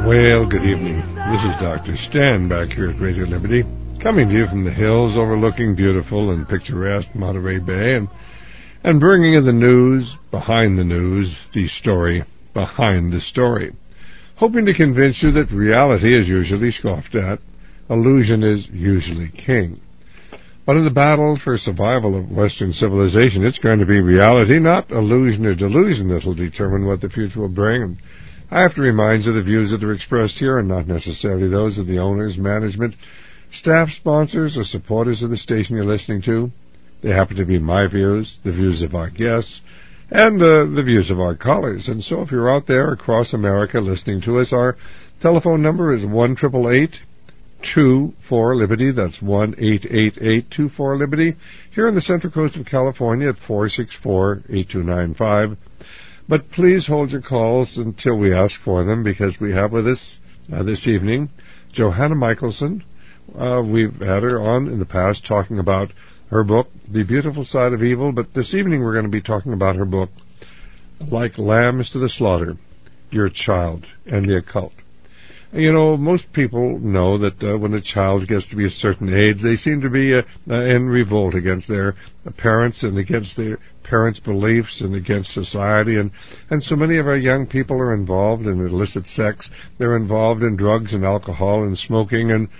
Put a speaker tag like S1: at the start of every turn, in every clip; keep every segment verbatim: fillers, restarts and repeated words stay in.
S1: Well, good evening. This is Doctor Stan back here at Radio Liberty, coming to you from the hills overlooking beautiful and picturesque Monterey Bay, and, and bringing you the news behind the news, the story behind the story, hoping to convince you that reality is usually scoffed at, illusion is usually king. But in the battle for survival of Western civilization, it's going to be reality, not illusion or delusion, that will determine what the future will bring. And I have to remind you the views that are expressed here are not necessarily those of the owners, management, staff, sponsors, or supporters of the station you're listening to. They happen to be my views, the views of our guests, and uh, the views of our callers. And so if you're out there across America listening to us, our telephone number is one eight eight eight, two four, Liberty. That's one eight eight eight, two four, Liberty. Here on the Central Coast of California at four six four, eight two nine five. But please hold your calls until we ask for them, because we have with us uh, this evening Johanna Michelson. Uh, we've had her on in the past talking about her book, The Beautiful Side of Evil, but this evening we're going to be talking about her book, Like Lambs to the Slaughter, Your Child and the Occult. You know, most people know that uh, when a child gets to be a certain age, they seem to be uh, uh, in revolt against their uh, parents and against their parents' beliefs and against society. And, and so many of our young people are involved in illicit sex. They're involved in drugs and alcohol and smoking. And,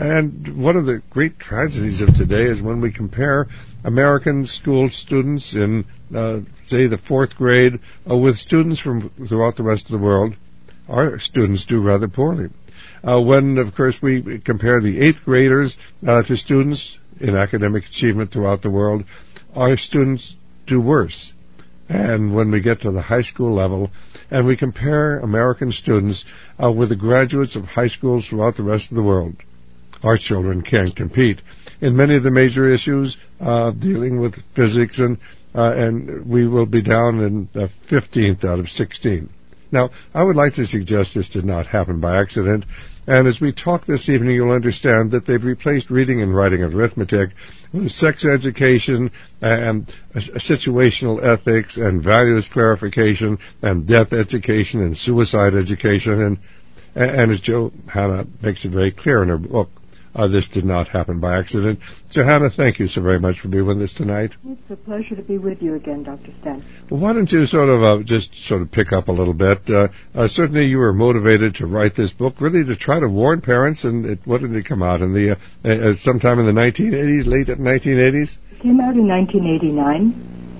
S1: and one of the great tragedies of today is when we compare American school students in, uh, say, the fourth grade uh, with students from throughout the rest of the world. Our students do rather poorly. Uh, when, of course, we compare the eighth graders uh, to students in academic achievement throughout the world, our students do worse. And when we get to the high school level and we compare American students uh, with the graduates of high schools throughout the rest of the world, our children can't compete in many of the major issues uh, dealing with physics, and, uh, and we will be down in uh, fifteenth out of sixteen. Now, I would like to suggest this did not happen by accident, and as we talk this evening, you'll understand that they've replaced reading and writing and arithmetic with sex education and situational ethics and values clarification and death education and suicide education, and, and as Johanna makes it very clear in her book, Uh, this did not happen by accident. Johanna, thank you so very much for being with us tonight.
S2: It's a pleasure to be with you again, Doctor Stan.
S1: Well, why don't you sort of uh, just sort of pick up a little bit? Uh, uh, certainly you were motivated to write this book, really to try to warn parents, and it, what did it come out, in the uh, uh, sometime in the nineteen eighties, late nineteen eighties?
S2: It came out in nineteen eighty-nine,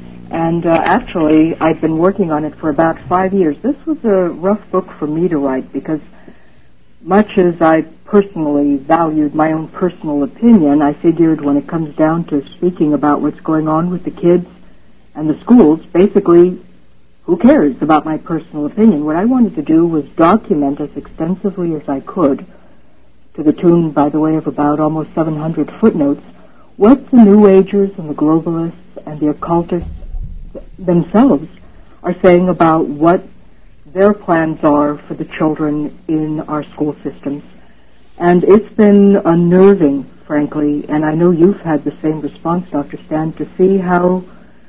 S2: and uh, actually I've been working on it for about five years. This was a rough book for me to write, because much as I personally valued my own personal opinion, I figured when it comes down to speaking about what's going on with the kids and the schools, basically, who cares about my personal opinion? What I wanted to do was document as extensively as I could, to the tune, by the way, of about almost seven hundred footnotes, what the New Agers and the globalists and the occultists themselves are saying about what their plans are for the children in our school systems. And it's been unnerving, frankly, and I know you've had the same response, Doctor Stan, to see how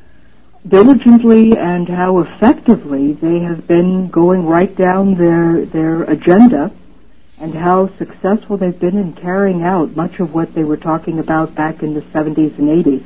S2: diligently and how effectively they have been going right down their, their agenda, and how successful they've been in carrying out much of what they were talking about back in the seventies and eighties.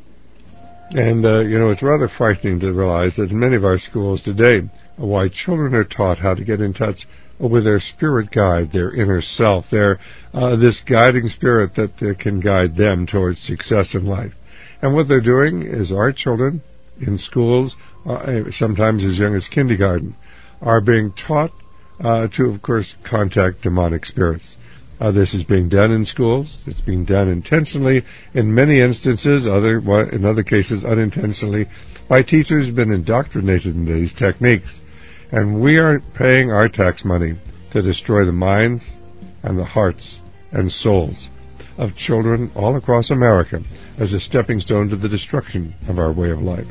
S1: And, uh, you know, it's rather frightening to realize that in many of our schools today, why children are taught how to get in touch with their spirit guide, their inner self, their uh, this guiding spirit that uh, can guide them towards success in life. And what they're doing is our children in schools, uh, sometimes as young as kindergarten, are being taught uh, to, of course, contact demonic spirits. Uh, this is being done in schools. It's being done intentionally in many instances, other in other cases unintentionally, by teachers who have been indoctrinated in these techniques. And we are paying our tax money to destroy the minds and the hearts and souls of children all across America as a stepping stone to the destruction of our way of life.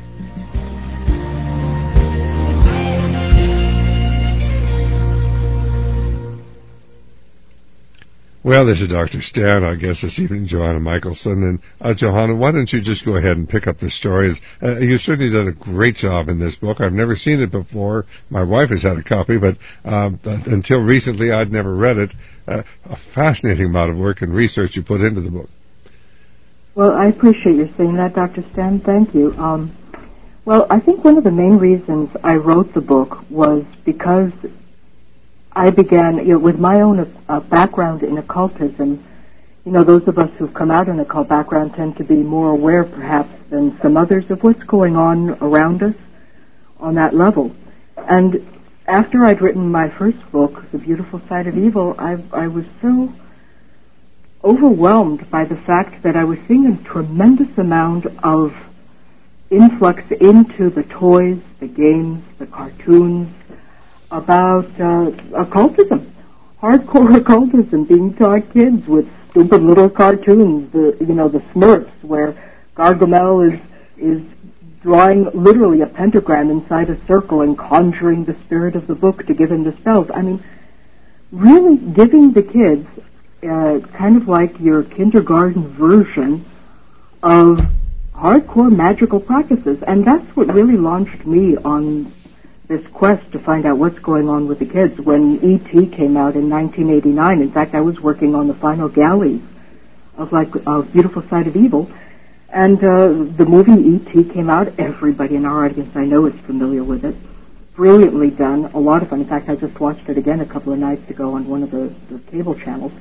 S1: Well, this is Doctor Stan, our guest this evening, Johanna Michelson. And, uh, Johanna, why don't you just go ahead and pick up the stories? Uh, you've certainly done a great job in this book. I've never seen it before. My wife has had a copy, but um, until recently I'd never read it. Uh, a fascinating amount of work and research you put into the book.
S2: Well, I appreciate your saying that, Doctor Stan. Thank you. Um, well, I think one of the main reasons I wrote the book was because I began, you know, with my own uh, background in occultism. You know, those of us who've come out in occult background tend to be more aware, perhaps, than some others of what's going on around us on that level. And after I'd written my first book, The Beautiful Side of Evil, I, I was so overwhelmed by the fact that I was seeing a tremendous amount of influx into the toys, the games, the cartoons, about uh, occultism, hardcore occultism being taught kids with stupid little cartoons, the you know the Smurfs, where Gargamel is is drawing literally a pentagram inside a circle and conjuring the spirit of the book to give him the spells. I mean, really giving the kids uh, kind of like your kindergarten version of hardcore magical practices, and that's what really launched me on this quest to find out what's going on with the kids. When E T came out in nineteen eighty-nine, in fact, I was working on the final galleys of like uh, Beautiful Side of Evil, and uh, the movie E T came out. Everybody in our audience I know is familiar with it. Brilliantly done, a lot of fun. In fact, I just watched it again a couple of nights ago on one of the, the cable channels,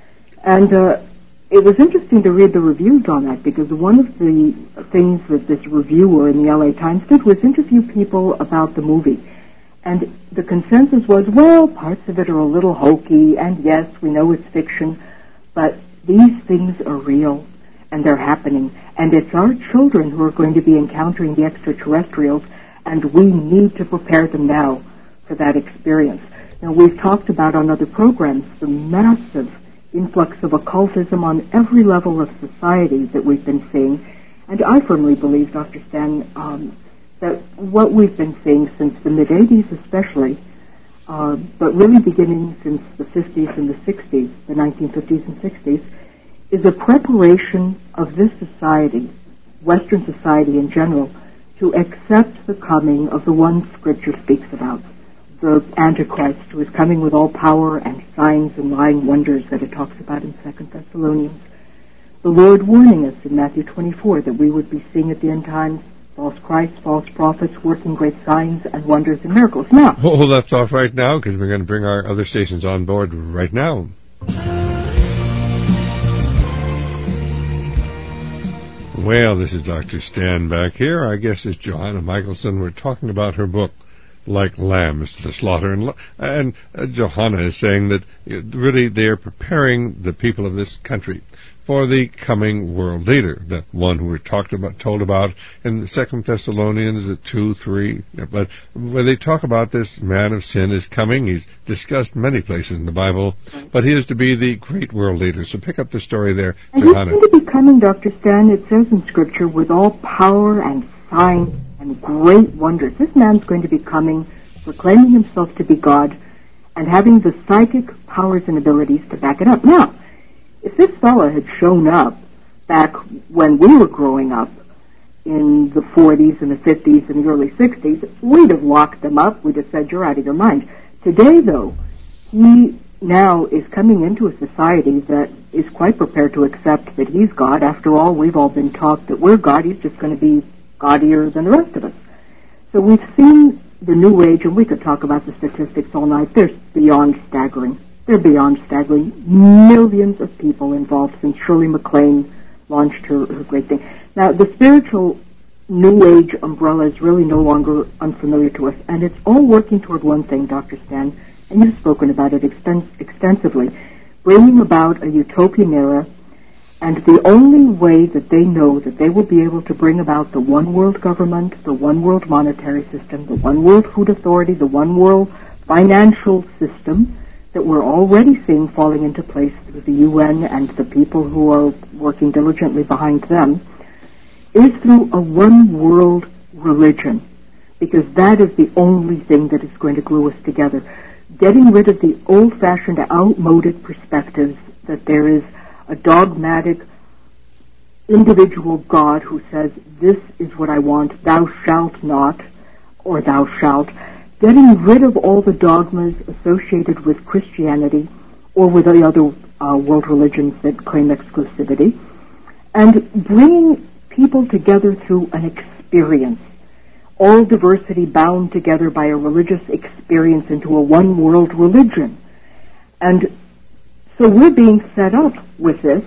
S2: and uh, it was interesting to read the reviews on that, because one of the things that this reviewer in the L A Times did was interview people about the movie. And the consensus was, well, parts of it are a little hokey, and yes, we know it's fiction, but these things are real, and they're happening. And it's our children who are going to be encountering the extraterrestrials, and we need to prepare them now for that experience. Now, we've talked about on other programs the massive influx of occultism on every level of society that we've been seeing. And I firmly believe, Doctor Stan, um, that what we've been seeing since the mid-eighties especially, uh, but really beginning since the fifties and the sixties, the nineteen fifties and sixties, is a preparation of this society, Western society in general, to accept the coming of the one Scripture speaks about, the Antichrist, who is coming with all power and signs and lying wonders that it talks about in Second Thessalonians. The Lord warning us in Matthew twenty-four that we would be seeing at the end times false Christs, false prophets, working great signs and wonders and miracles. Now,
S1: hold that thought right now, because we're going to bring our other stations on board right now. Well, this is Doctor Stan back here. Our guest is Johanna Michelson. We're talking about her book, Like Lambs to the Slaughter. And, and uh, Johanna is saying that uh, really they are preparing the people of this country for the coming world leader, the one who we're talked about, told about in the Second Thessalonians two, three. But when they talk about this man of sin is coming, he's discussed many places in the Bible, but he is to be the great world leader. So pick up the story there,
S2: and
S1: Johanna.
S2: And he's going to be coming, Doctor Stan, it says in Scripture, with all power and signs and great wonders. This man's going to be coming, proclaiming himself to be God, and having the psychic powers and abilities to back it up. Now, if this fellow had shown up back when we were growing up in the forties and the fifties and the early sixties, we'd have locked them up. We'd have said, you're out of your mind. Today, though, he now is coming into a society that is quite prepared to accept that he's God. After all, we've all been taught that we're God. He's just going to be gaudier than the rest of us. So we've seen the New Age, and we could talk about the statistics all night. They're beyond staggering. They're beyond staggering. Millions of people involved since Shirley MacLaine launched her, her great thing. Now, the spiritual New Age umbrella is really no longer unfamiliar to us, and it's all working toward one thing, Doctor Stan, and you've spoken about it extens- extensively, bringing about a utopian era. And the only way that they know that they will be able to bring about the one world government, the one world monetary system, the one world food authority, the one world financial system that we're already seeing falling into place through the U N and the people who are working diligently behind them, is through a one world religion. Because that is the only thing that is going to glue us together. Getting rid of the old-fashioned, outmoded perspectives that there is a dogmatic individual God who says, this is what I want, thou shalt not, or thou shalt, getting rid of all the dogmas associated with Christianity or with the other uh, world religions that claim exclusivity, and bringing people together through an experience, all diversity bound together by a religious experience into a one world religion. And so we're being set up with this.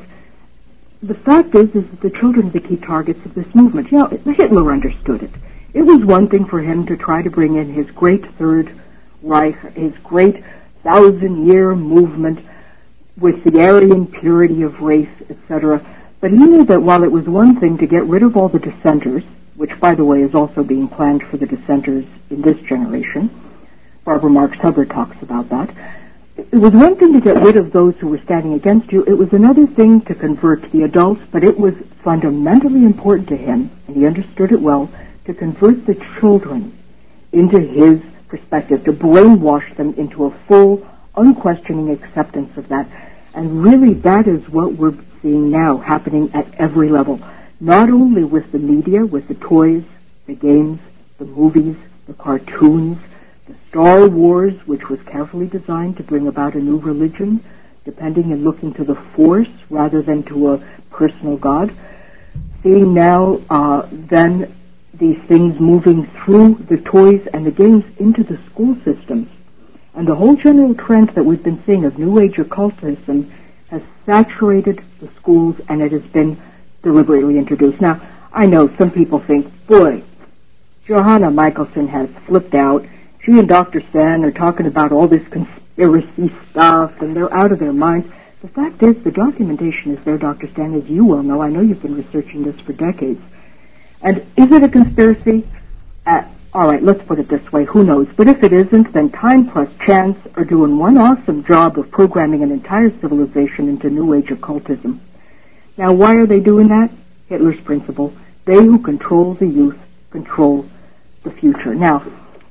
S2: The fact is, is that the children are the key targets of this movement. You know, Hitler understood it. It was one thing for him to try to bring in his great Third Reich, his great thousand-year movement with the Aryan purity of race, et cetera. But he knew that while it was one thing to get rid of all the dissenters, which, by the way, is also being planned for the dissenters in this generation, Barbara Marx Hubbard talks about that, it was one thing to get rid of those who were standing against you. It was another thing to convert the adults, but it was fundamentally important to him, and he understood it well, to convert the children into his perspective, to brainwash them into a full, unquestioning acceptance of that. And really that is what we're seeing now happening at every level, not only with the media, with the toys, the games, the movies, the cartoons, the Star Wars, which was carefully designed to bring about a new religion, depending and looking to the Force rather than to a personal God. Seeing now uh, then these things moving through the toys and the games into the school systems. And the whole general trend that we've been seeing of New Age occultism has saturated the schools, and it has been deliberately introduced. Now, I know some people think, boy, Johanna Michelson has flipped out. She and Doctor Stan are talking about all this conspiracy stuff, and they're out of their minds. The fact is, the documentation is there, Doctor Stan, as you well know. I know you've been researching this for decades. And is it a conspiracy? Uh, all right, let's put it this way. Who knows? But if it isn't, then time plus chance are doing one awesome job of programming an entire civilization into New Age occultism. Now, why are they doing that? Hitler's principle. They who control the youth control the future. Now,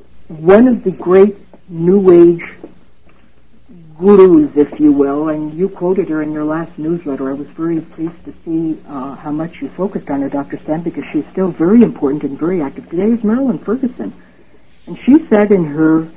S2: one of the great New Age gurus, if you will, and you quoted her in your last newsletter. I was very pleased to see uh, how much you focused on her, Doctor Stan, because she's still very important and very active today, is Marilyn Ferguson. And she said in her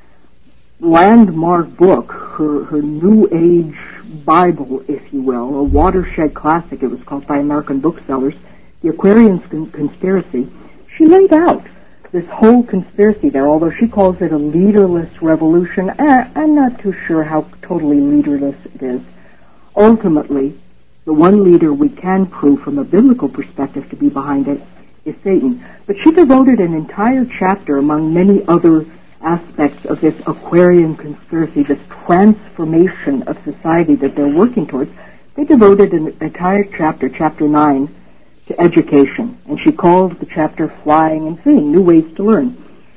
S2: landmark book, her, her New Age Bible, if you will, a watershed classic, it was called by American booksellers, The Aquarian Con- Conspiracy, she laid out this whole conspiracy there, although she calls it a leaderless revolution. Eh, I'm not too sure how totally leaderless it is. Ultimately, the one leader we can prove from a biblical perspective to be behind it is Satan. But she devoted an entire chapter, among many other aspects of this Aquarian conspiracy, this transformation of society that they're working towards. They devoted an entire chapter, chapter nine, to education, and she called the chapter Flying and Seeing, New Ways to Learn.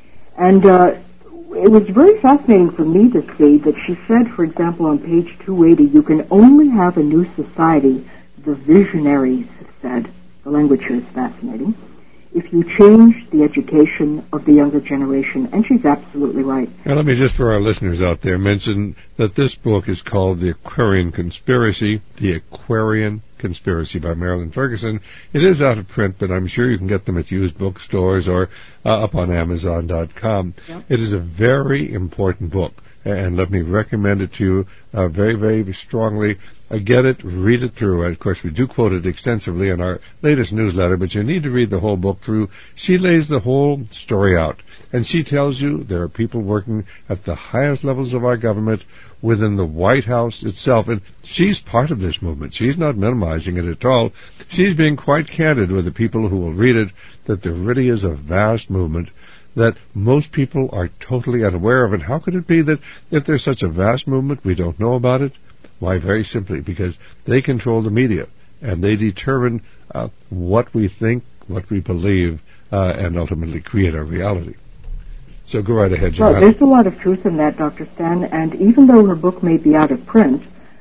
S2: And uh, it was very fascinating for me to see that she said, for example, on page two eighty, you can only have a new society, the visionaries have said, the language here is fascinating, if you change the education of the younger generation. And she's absolutely right.
S1: Now, let me just, for our listeners out there, mention that this book is called The Aquarian Conspiracy, The Aquarian Conspiracy by Marilyn Ferguson. It is out of print, but I'm sure you can get them at used bookstores or uh, up on Amazon dot com. Yep. It is a very important book, and let me recommend it to you uh, very, very strongly. Uh, get it, read it through. Of course, we do quote it extensively in our latest newsletter, but you need to read the whole book through. She lays the whole story out, and she tells you there are people working at the highest levels of our government within the White House itself, and she's part of this movement. She's not minimizing it at all. She's being quite candid with the people who will read it that there really is a vast movement that most people are totally unaware of. And how could it be that if there's such a vast movement, we don't know about it? Why, very simply, because they control the media, and they determine uh, what we think, what we believe, uh, and ultimately create our reality. So go right ahead, John.
S2: Well, there's a lot of truth in that, Doctor Stan, and even though her book may be out of print,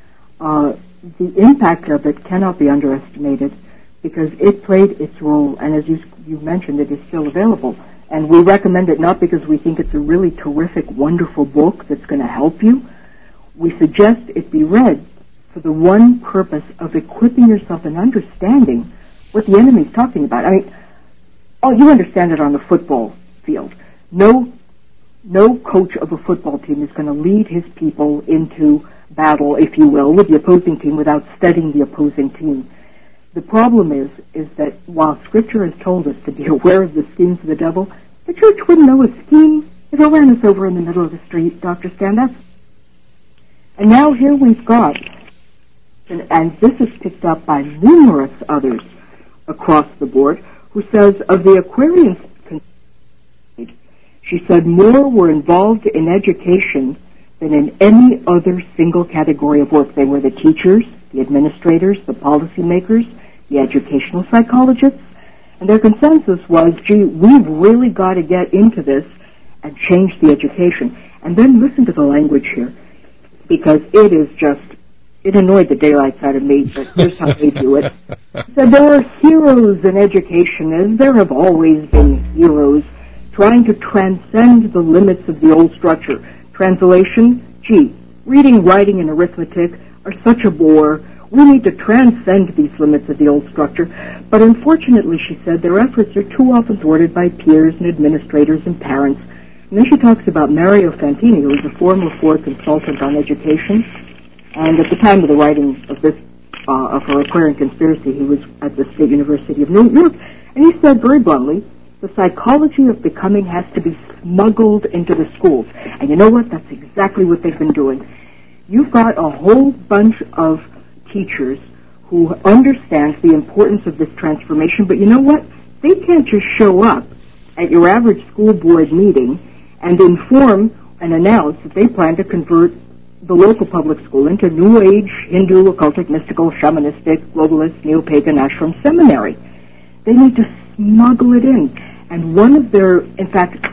S2: uh, the impact of it cannot be underestimated, because it played its role, and as you, you mentioned, it is still available. And we recommend it not because we think it's a really terrific, wonderful book that's going to help you. We suggest it be read for the one purpose of equipping yourself and understanding what the enemy's talking about. I mean, oh, you understand it on the football field. No, no coach of a football team is going to lead his people into battle, if you will, with the opposing team without studying the opposing team. The problem is, is that while Scripture has told us to be aware of the schemes of the devil, the church wouldn't know a scheme if it ran us over in the middle of the street, Doctor Stand-Up. And now here we've got, and, and this is picked up by numerous others across the board, who says of the Aquarians, she said more were involved in education than in any other single category of work. They were the teachers, the administrators, the policymakers, the educational psychologists, and their consensus was, gee, we've really got to get into this and change the education. And then listen to the language here, because it is just, it annoyed the daylights out of me, but here's how they do it. So there are heroes in education, as there have always been heroes, trying to transcend the limits of the old structure. Translation, gee, reading, writing, and arithmetic are such a bore. We need to transcend these limits of the old structure. But unfortunately, she said, their efforts are too often thwarted by peers and administrators and parents. And then she talks about Mario Fantini, who was a former Ford consultant on education. And at the time of the writing of this, uh, of her Aquarian Conspiracy, he was at the State University of New York. And he said very bluntly, the psychology of becoming has to be smuggled into the schools. And you know what? That's exactly what they've been doing. You've got a whole bunch of teachers who understand the importance of this transformation, but you know what? They can't just show up at your average school board meeting and inform and announce that they plan to convert the local public school into New Age, Hindu, occultic, mystical, shamanistic, globalist, neo-pagan ashram seminary. They need to smuggle it in. And one of their, in fact,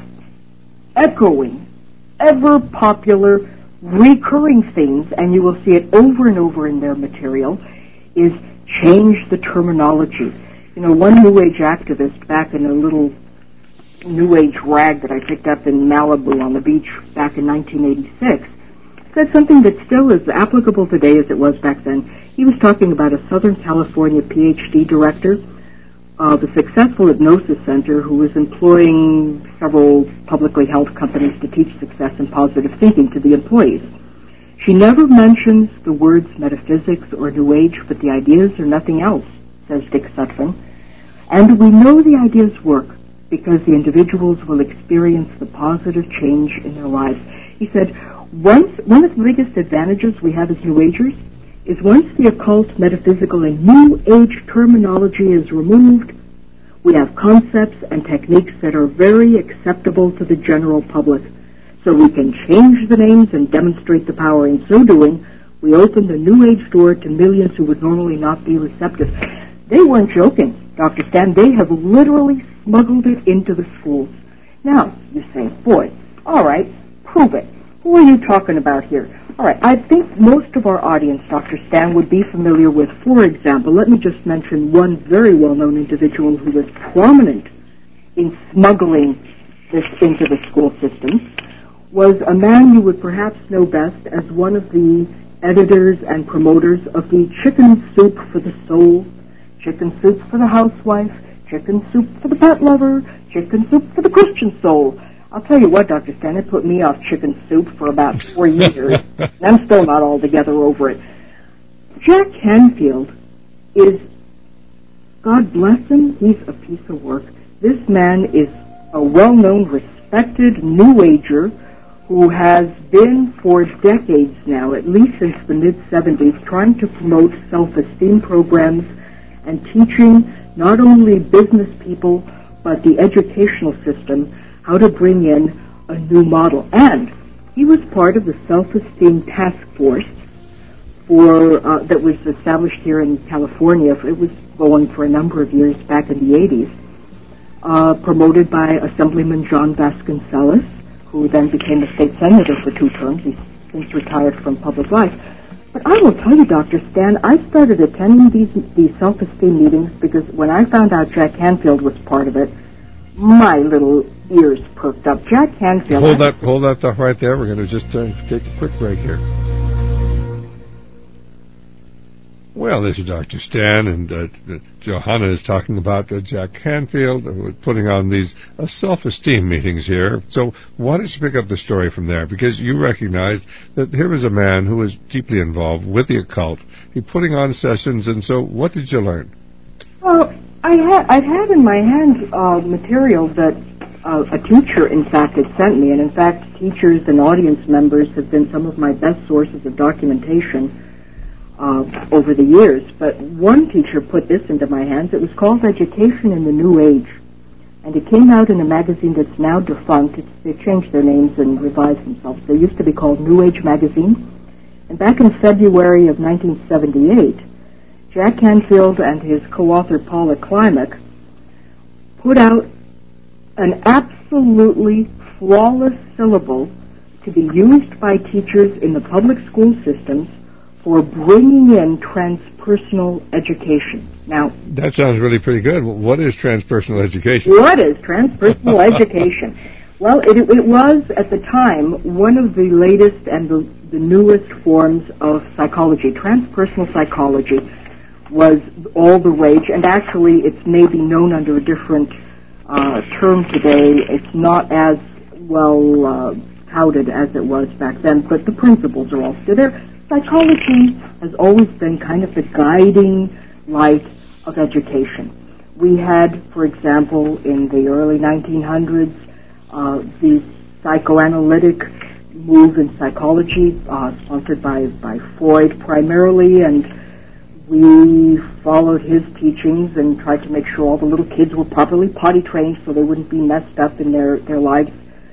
S2: echoing, ever-popular, recurring themes, and you will see it over and over in their material, is change the terminology. You know, one New Age activist back in a little New Age rag that I picked up in Malibu on the beach back in nineteen eighty-six said something that still is applicable today as it was back then. He was talking about a Southern California P H D director of a successful hypnosis center who was employing several publicly held companies to teach success and positive thinking to the employees. She never mentions the words metaphysics or New Age, but the ideas are nothing else, says Dick Sutphin. And we know the ideas work because the individuals will experience the positive change in their lives. He said, once, one of the biggest advantages we have as New Agers is once the occult, metaphysical, and New Age terminology is removed, we have concepts and techniques that are very acceptable to the general public. So we can change the names and demonstrate the power. In so doing, we open the New Age door to millions who would normally not be receptive. They weren't joking, Doctor Stan. They have literally smuggled it into the schools. Now, you say, boy, all right, prove it. Who are you talking about here? All right, I think most of our audience, Doctor Stan, would be familiar with, for example, let me just mention one very well-known individual who was prominent in smuggling this into the school system, was a man you would perhaps know best as one of the editors and promoters of the Chicken Soup for the Soul, Chicken Soup for the Housewife, Chicken Soup for the Pet Lover, Chicken Soup for the Christian Soul. I'll tell you what, Doctor Stan, it put me off chicken soup for about four years, and I'm still not altogether over it. Jack Canfield is, God bless him, he's a piece of work. This man is a well-known, respected New Ager who has been for decades now, at least since the mid-seventies, trying to promote self-esteem programs and teaching not only business people, but the educational system how to bring in a new model. And he was part of the Self-Esteem Task Force for uh, that was established here in California. It was going for a number of years back in the eighties, uh, promoted by Assemblyman John Vasconcellos, who then became a state senator for two terms. He's since retired from public life. But I will tell you, Doctor Stan, I started attending these, these self-esteem meetings because when I found out Jack Canfield was part of it, my little ears perked up. Jack Canfield...
S1: Hold that, hold that thought right there. We're going to just uh, take a quick break here. Well, this is Doctor Stan, and uh, Johanna is talking about uh, Jack Canfield uh, putting on these uh, self-esteem meetings here. So why don't you pick up the story from there? Because you recognized that here was a man who was deeply involved with the occult. He putting on sessions, and so what did you learn?
S2: Well, I had, I've had in my hand uh, material that uh, a teacher, in fact, had sent me, and in fact, teachers and audience members have been some of my best sources of documentation Uh, over the years. But one teacher put this into my hands. It was called Education in the New Age, and it came out in a magazine that's now defunct. It's, they changed their names and revised themselves. They used to be called New Age Magazine. And back in February of nineteen seventy-eight, Jack Canfield and his co-author Paula Klimek put out an absolutely flawless syllable to be used by teachers in the public school systems for bringing in transpersonal education. Now,
S1: that sounds really pretty good. What is transpersonal education?
S2: What is transpersonal education? Well, it, it was, at the time, one of the latest and the, the newest forms of psychology. Transpersonal psychology was all the rage, and actually it's maybe known under a different uh, term today. It's not as well uh, touted as it was back then, but the principles are all still there. Psychology has always been kind of the guiding light of education. We had, for example, in the early nineteen hundreds, uh, the psychoanalytic move in psychology, uh, sponsored by, by Freud primarily, and we followed his teachings and tried to make sure all the little kids were properly potty trained so they wouldn't be messed up in their, their lives.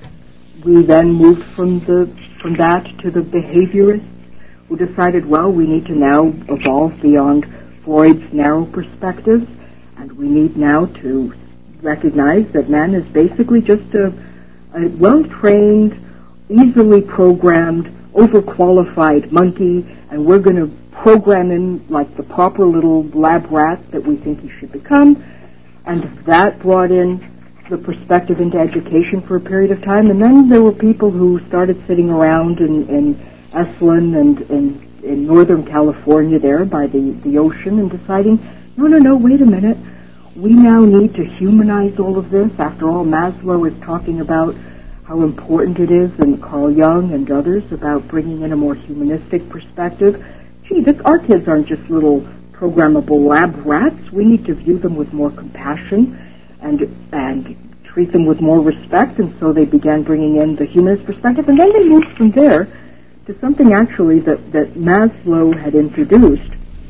S2: We then moved from the from that to the behaviorists, who decided, well, we need to now evolve beyond Freud's narrow perspectives, and we need now to recognize that man is basically just a, a well-trained, easily programmed, overqualified monkey, and we're going to program him like the proper little lab rat that we think he should become. And that brought in the perspective into education for a period of time, and then there were people who started sitting around and, and Esalen and, and in Northern California there by the, the ocean and deciding, no, no, no, wait a minute. We now need to humanize all of this. After all, Maslow is talking about how important it is, and Carl Jung and others, about bringing in a more humanistic perspective. Gee, this, our kids aren't just little programmable lab rats. We need to view them with more compassion and and treat them with more respect, and so they began bringing in the humanist perspective, and then they moved from there to something actually that, that Maslow had introduced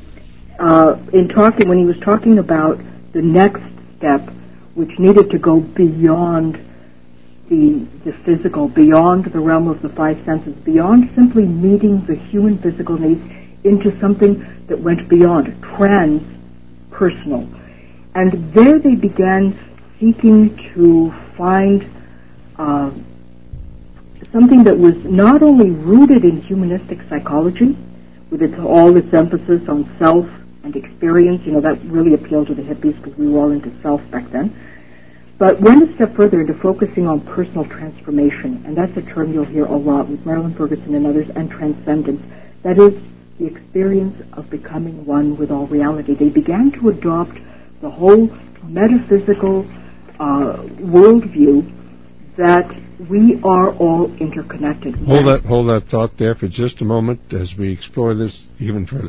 S2: uh, in talking when he was talking about the next step, which needed to go beyond the the physical, beyond the realm of the five senses, beyond simply meeting the human physical needs, into something that went beyond, transpersonal. And there they began seeking to find uh, something that was not only rooted in humanistic psychology, with its, all its emphasis on self and experience. You know, that really appealed to the hippies because we were all into self back then. But went a step further into focusing on personal transformation, and that's a term you'll hear a lot with Marilyn Ferguson and others, and transcendence. That is the experience of becoming one with all reality. They began to adopt the whole metaphysical uh, worldview that we are all interconnected.
S1: Hold that, hold that thought there for just a moment as we explore this even further.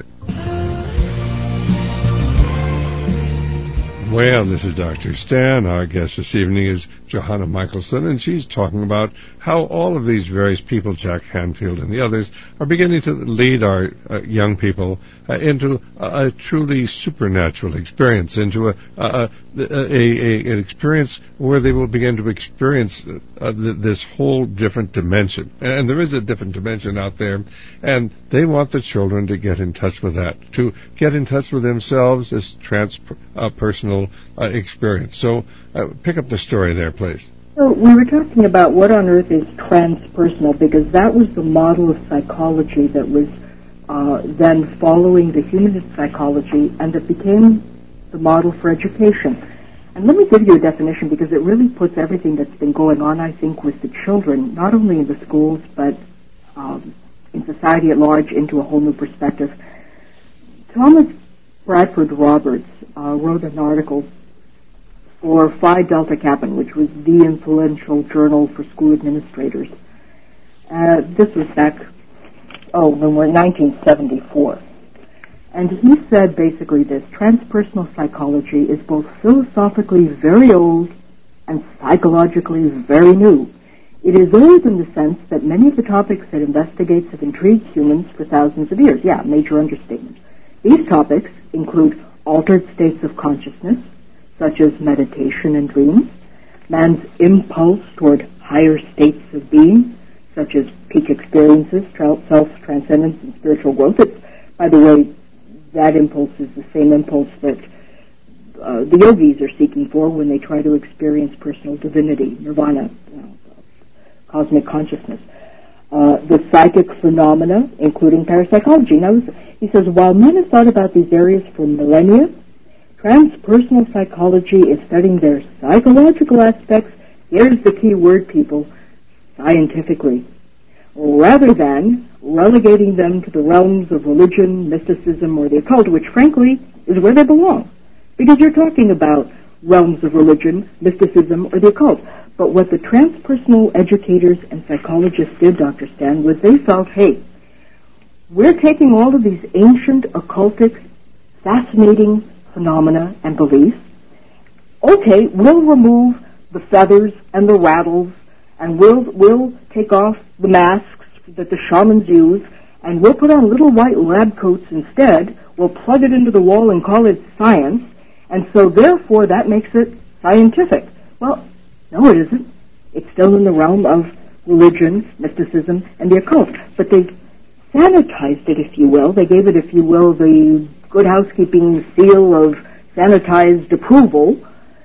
S1: Well, this is Doctor Stan. Our guest this evening is Johanna Michelson, and she's talking about how all of these various people, Jack Canfield and the others, are beginning to lead our uh, young people uh, into a, a truly supernatural experience, into a, a, a, a an experience where they will begin to experience uh, th- this whole different dimension. And there is a different dimension out there, and they want the children to get in touch with that, to get in touch with themselves as transpersonal uh, experience. So uh, pick up the story there, please.
S2: So we were talking about what on earth is transpersonal, because that was the model of psychology that was uh, then following the humanist psychology, and that became the model for education. And let me give you a definition, because it really puts everything that's been going on, I think, with the children, not only in the schools, but um, in society at large, into a whole new perspective. Thomas Bradford Roberts uh, wrote an article for Phi Delta Kappan, which was the influential journal for school administrators. Uh, this was back, oh, in nineteen seventy-four. And he said basically this: transpersonal psychology is both philosophically very old and psychologically very new. It is old in the sense that many of the topics it investigates have intrigued humans for thousands of years. Yeah, major understatement. These topics include altered states of consciousness, such as meditation and dreams, man's impulse toward higher states of being, such as peak experiences, self-transcendence, and spiritual growth. It's, by the way, that impulse is the same impulse that uh, the yogis are seeking for when they try to experience personal divinity, nirvana, you know, cosmic consciousness. Uh, the psychic phenomena, including parapsychology. Now, he says, while men have thought about these areas for millennia, transpersonal psychology is studying their psychological aspects, here's the key word, people, scientifically, rather than relegating them to the realms of religion, mysticism, or the occult, which, frankly, is where they belong. Because you're talking about realms of religion, mysticism, or the occult. But what the transpersonal educators and psychologists did, Doctor Stan, was they felt, hey, we're taking all of these ancient, occultic, fascinating phenomena and beliefs. Okay, we'll remove the feathers and the rattles, and we'll we'll take off the masks that the shamans use, and we'll put on little white lab coats instead. We'll plug it into the wall and call it science, and so therefore that makes it scientific. Well, no, it isn't. It's still in the realm of religion, mysticism, and the occult. But they sanitized it, if you will. They gave it, if you will, the Good Housekeeping seal of sanitized approval,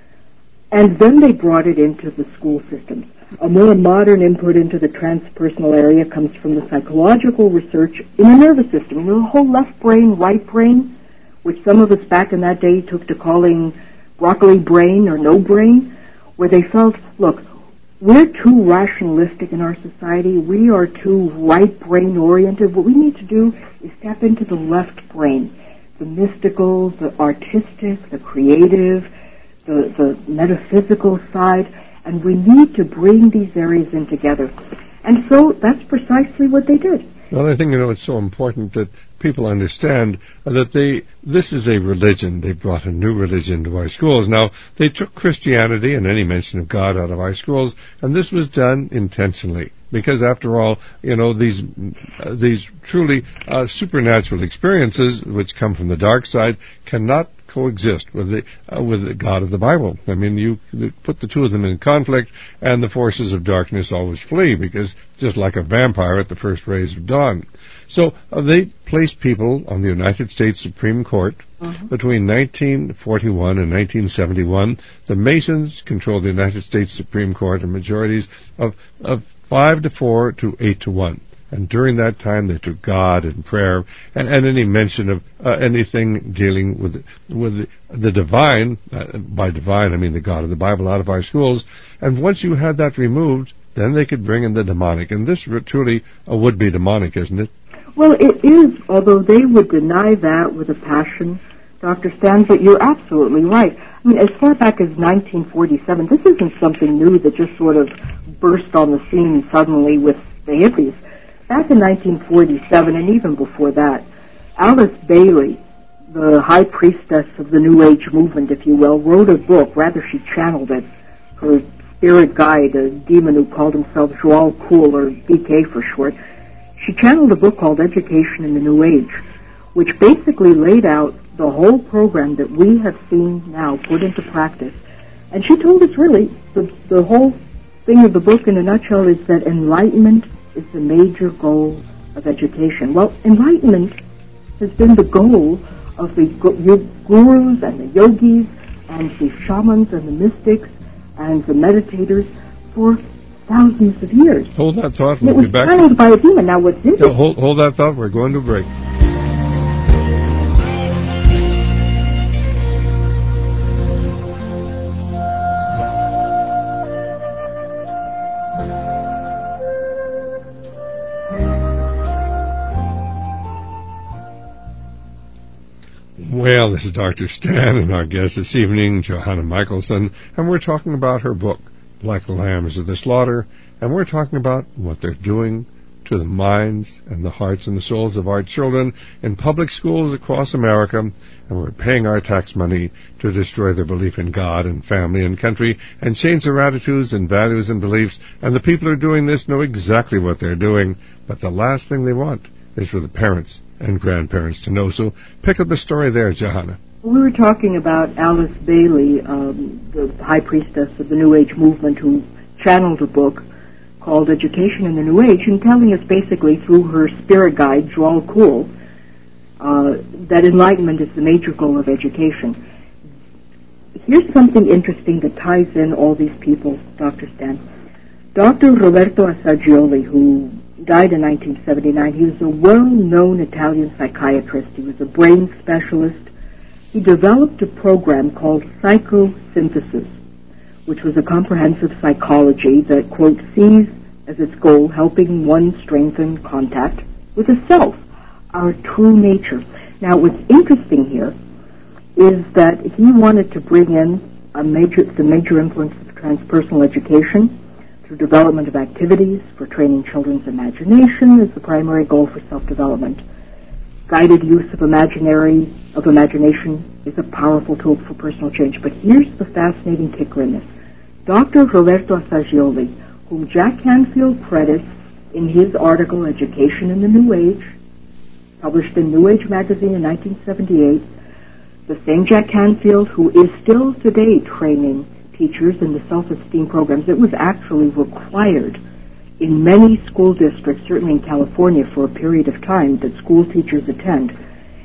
S2: and then they brought it into the school systems. A more modern input into the transpersonal area comes from the psychological research in the nervous system. You know, the whole left brain, right brain, which some of us back in that day took to calling broccoli brain or no brain, where they felt, look, we're too rationalistic in our society. We are too right brain oriented. What we need to do is step into the left brain, the mystical, the artistic, the creative, the, the metaphysical side, and we need to bring these areas in together. And so that's precisely what they did.
S1: Well, I think, you know, it's so important that people understand that they this is a religion. They brought a new religion to our schools. Now, they took Christianity and any mention of God out of our schools, and this was done intentionally. Because, after all, you know, these uh, these truly uh, supernatural experiences, which come from the dark side, cannot coexist with the uh, with the God of the Bible. I mean, you put the two of them in conflict, and the forces of darkness always flee, because just like a vampire at the first rays of dawn. So uh, they placed people on the United States Supreme Court uh-huh. between nineteen forty-one and nineteen seventy-one. The Masons controlled the United States Supreme Court in majorities of of five to four to eight to one. And during that time, they took God and prayer and, and any mention of uh, anything dealing with with the, the divine. Uh, by divine, I mean the God of the Bible, out of our schools. And once you had that removed, then they could bring in the demonic. And this truly uh, would be demonic, isn't it?
S2: Well, it is, although they would deny that with a passion, Doctor Stan, but you're absolutely right. I mean, as far back as nineteen forty-seven, this isn't something new that just sort of burst on the scene suddenly with the hippies. Back in nineteen forty-seven, and even before that, Alice Bailey, the high priestess of the New Age movement, if you will, wrote a book, rather she channeled it, her spirit guide, a demon who called himself Joel Kuhl, or B K for short. She channeled a book called Education in the New Age, which basically laid out the whole program that we have seen now put into practice. And she told us really, the, the whole thing of the book in a nutshell is that enlightenment is the major goal of education. Well, enlightenment has been the goal of the gurus and the yogis and the shamans and the mystics and the meditators for thousands of years.
S1: Hold that thought.
S2: We'll
S1: be back.
S2: It was channeled by a demon. Now, what's interesting...
S1: No, hold, hold that thought. We're going to break. Well, this is Doctor Stan, and our guest this evening, Johanna Michelson, and we're talking about her book, Like Lambs of the Slaughter, and we're talking about what they're doing to the minds and the hearts and the souls of our children in public schools across America, and we're paying our tax money to destroy their belief in God and family and country and change their attitudes and values and beliefs, and the people who are doing this know exactly what they're doing, but the last thing they want is for the parents and grandparents to know. So pick up the story there, Johanna.
S2: We were talking about Alice Bailey, um, the high priestess of the New Age movement, who channeled a book called Education in the New Age, and telling us basically through her spirit guide, Jwal Khul, uh, that enlightenment is the major goal of education. Here's something interesting that ties in all these people, Doctor Stan. Doctor Roberto Assagioli, who died in nineteen seventy-nine, he was a well-known Italian psychiatrist. He was a brain specialist. He developed a program called Psychosynthesis, which was a comprehensive psychology that, quote, sees as its goal helping one strengthen contact with the self, our true nature. Now, what's interesting here is that he wanted to bring in a major, the major influence of transpersonal education through development of activities for training children's imagination as the primary goal for self-development. Guided use of imaginary of imagination is a powerful tool for personal change. But here's the fascinating kicker in this. Doctor Roberto Assagioli, whom Jack Canfield credits in his article Education in the New Age, published in New Age magazine in nineteen seventy-eight, the same Jack Canfield who is still today training teachers in the self-esteem programs. It was actually required in many school districts, certainly in California for a period of time, that school teachers attend.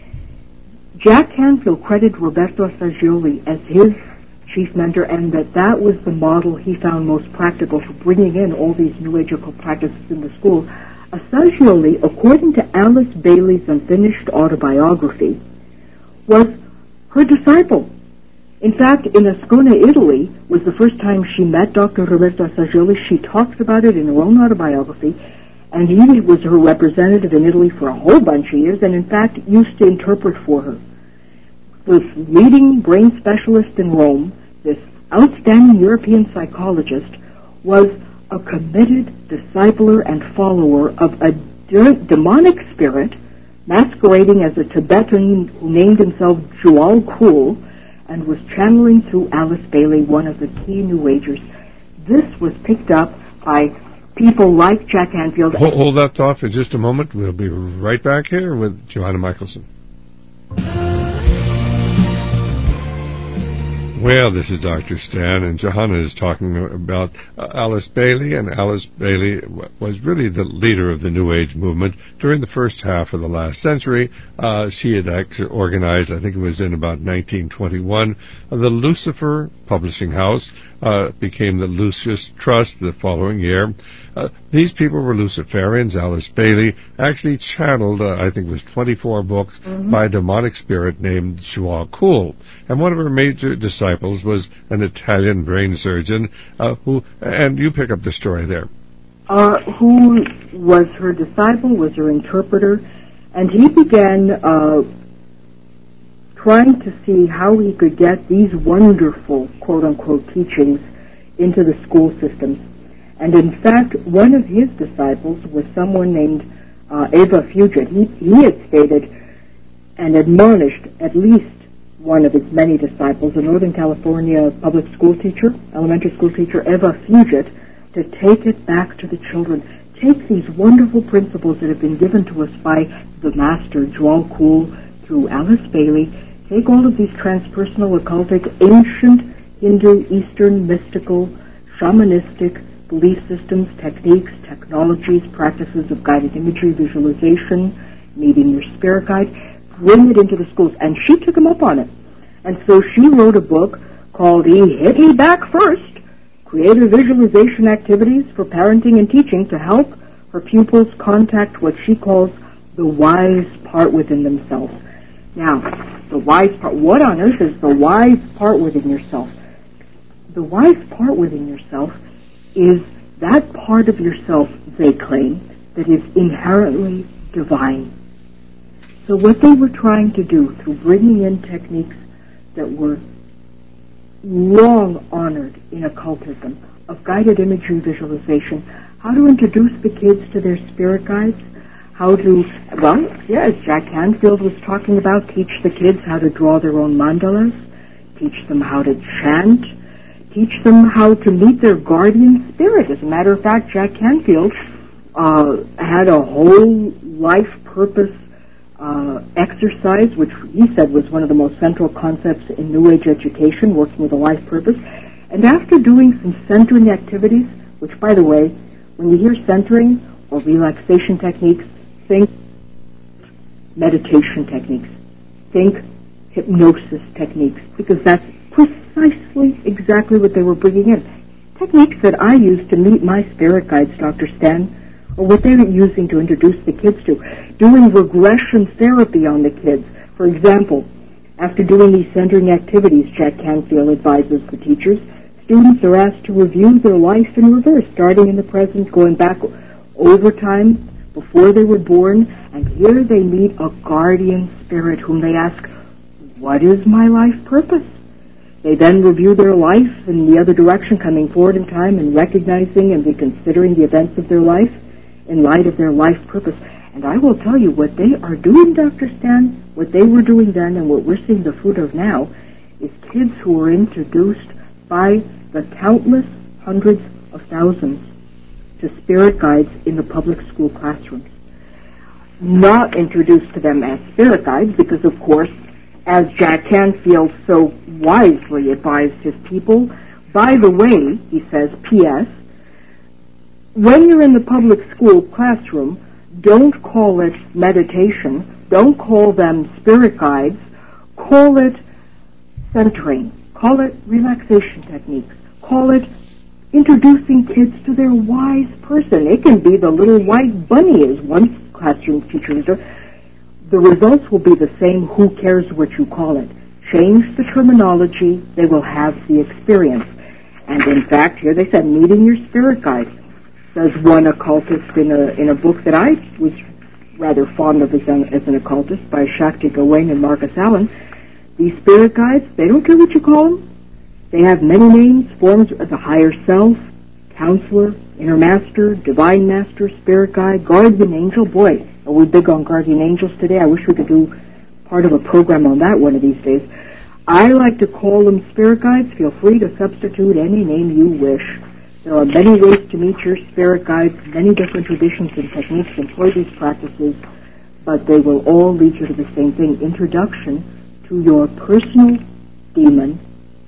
S2: Jack Canfield credited Roberto Assagioli as his chief mentor, and that that was the model he found most practical for bringing in all these New Ageical practices in the school. Assagioli, according to Alice Bailey's unfinished autobiography, was her disciple. In fact, in Ascona, Italy, was the first time she met Doctor Roberto Assagioli. She talks about it in her own autobiography, and he was her representative in Italy for a whole bunch of years, and in fact used to interpret for her. This leading brain specialist in Rome, this outstanding European psychologist, was a committed discipler and follower of a de- demonic spirit masquerading as a Tibetan who named himself Jwal Khul and was channeling through Alice Bailey, one of the key New Agers. This was picked up by people like Jack Canfield.
S1: Hold, hold that thought for just a moment. We'll be right back here with Johanna Michelson. Well, this is Doctor Stan, and Johanna is talking about uh, Alice Bailey, and Alice Bailey w- was really the leader of the New Age movement during the first half of the last century. Uh, she had actually organized, I think it was in about nineteen twenty-one, uh, the Lucifer Publishing House, uh, became the Lucis Trust the following year. Uh, these people were Luciferians. Alice Bailey actually channeled, uh, I think it was twenty-four books mm-hmm. by a demonic spirit named Jwal Khul. And one of her major disciples was an Italian brain surgeon uh, who, and you pick up the story there.
S2: Uh, who was her disciple, was her interpreter, and he began uh, trying to see how he could get these wonderful, quote-unquote, teachings into the school systems. And in fact, one of his disciples was someone named uh, Eva Fugit. He, he had stated and admonished at least one of his many disciples, a Northern California public school teacher, elementary school teacher, Eva Fugit, to take it back to the children. Take these wonderful principles that have been given to us by the master, Jwal Khul, through Alice Bailey. Take all of these transpersonal, occultic, ancient Hindu, Eastern, mystical, shamanistic belief systems, techniques, technologies, practices of guided imagery, visualization, meeting your spirit guide, bring it into the schools. And she took him up on it. And so she wrote a book called He Hit Me Back First, Creative Visualization Activities for Parenting and Teaching, to help her pupils contact what she calls the wise part within themselves. Now, the wise part, what on earth is the wise part within yourself? The wise part within yourself is that part of yourself, they claim, that is inherently divine. So what they were trying to do through bringing in techniques that were long honored in occultism, of guided imagery visualization, how to introduce the kids to their spirit guides, how to, well, yeah, as Jack Canfield was talking about, teach the kids how to draw their own mandalas, teach them how to chant, teach them how to meet their guardian spirit. As a matter of fact, Jack Canfield uh, had a whole life purpose uh, exercise, which he said was one of the most central concepts in New Age education, working with a life purpose. And after doing some centering activities, which, by the way, when you hear centering or relaxation techniques, think meditation techniques, think hypnosis techniques, because that's precisely exactly what they were bringing in. Techniques that I use to meet my spirit guides, Doctor Stan, or what they were using to introduce the kids to. Doing regression therapy on the kids. For example, after doing these centering activities, Jack Canfield advises the teachers, students are asked to review their life in reverse, starting in the present, going back over time, before they were born, and here they meet a guardian spirit whom they ask, what is my life purpose? They then review their life in the other direction, coming forward in time and recognizing and reconsidering the events of their life in light of their life purpose. And I will tell you, what they are doing, Doctor Stan, what they were doing then and what we're seeing the fruit of now, is kids who were introduced by the countless hundreds of thousands to spirit guides in the public school classrooms. Not introduced to them as spirit guides because, of course, as Jack Canfield so wisely advised his people, by the way, he says, P S, when you're in the public school classroom, don't call it meditation, don't call them spirit guides, call it centering, call it relaxation techniques, call it introducing kids to their wise person. It can be the little white bunny, as one classroom teacher said. The results will be the same, who cares what you call it. Change the terminology, they will have the experience. And in fact, here they said, meeting your spirit guide. Says one occultist in a in a book that I was rather fond of as an, as an occultist, by Shakti Gawain and Marcus Allen. These spirit guides, they don't care what you call them. They have many names, forms of the higher self, counselor, inner master, divine master, spirit guide, guardian angel. Boy, are we big on guardian angels today. I wish we could do part of a program on that one of these days. I like to call them spirit guides. Feel free to substitute any name you wish. There are many ways to meet your spirit guides. Many different traditions and techniques employ these practices, but they will all lead you to the same thing. Introduction to your personal demon,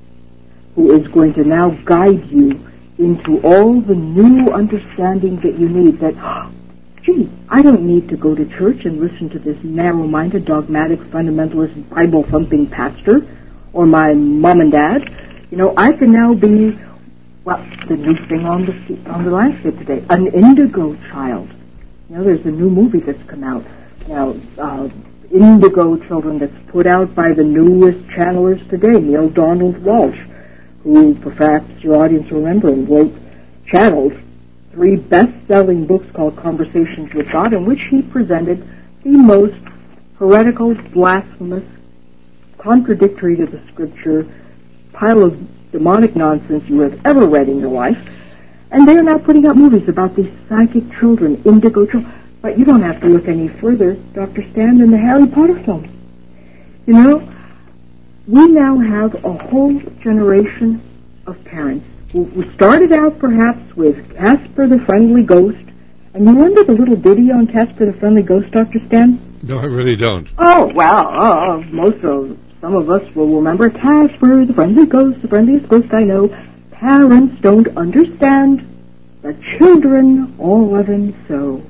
S2: who is going to now guide you into all the new understanding that you need. That, oh, gee, I don't need to go to church and listen to this narrow-minded, dogmatic, fundamentalist, Bible-thumping pastor or my mom and dad. You know, I can now be, well, the new thing on the on the landscape today, an indigo child. You know, there's a new movie that's come out now, uh, Indigo Children, that's put out by the newest channelers today, Neil Donald Walsh, who perhaps your audience will remember, and wrote, channeled three best-selling books called Conversations with God, in which he presented the most heretical, blasphemous, contradictory to the scripture pile of demonic nonsense you have ever read in your life. And they are now putting out movies about these psychic children, indigo children. But you don't have to look any further, Doctor Stan, than the Harry Potter films. You know, we now have a whole generation of parents who, who started out perhaps with Casper the Friendly Ghost. And you remember the little ditty on Casper the Friendly Ghost, Doctor Stan?
S1: No, I really don't.
S2: Oh, well, uh, most of, some of us will remember Casper the Friendly Ghost, the friendliest ghost I know. Parents don't understand, the children all love him so.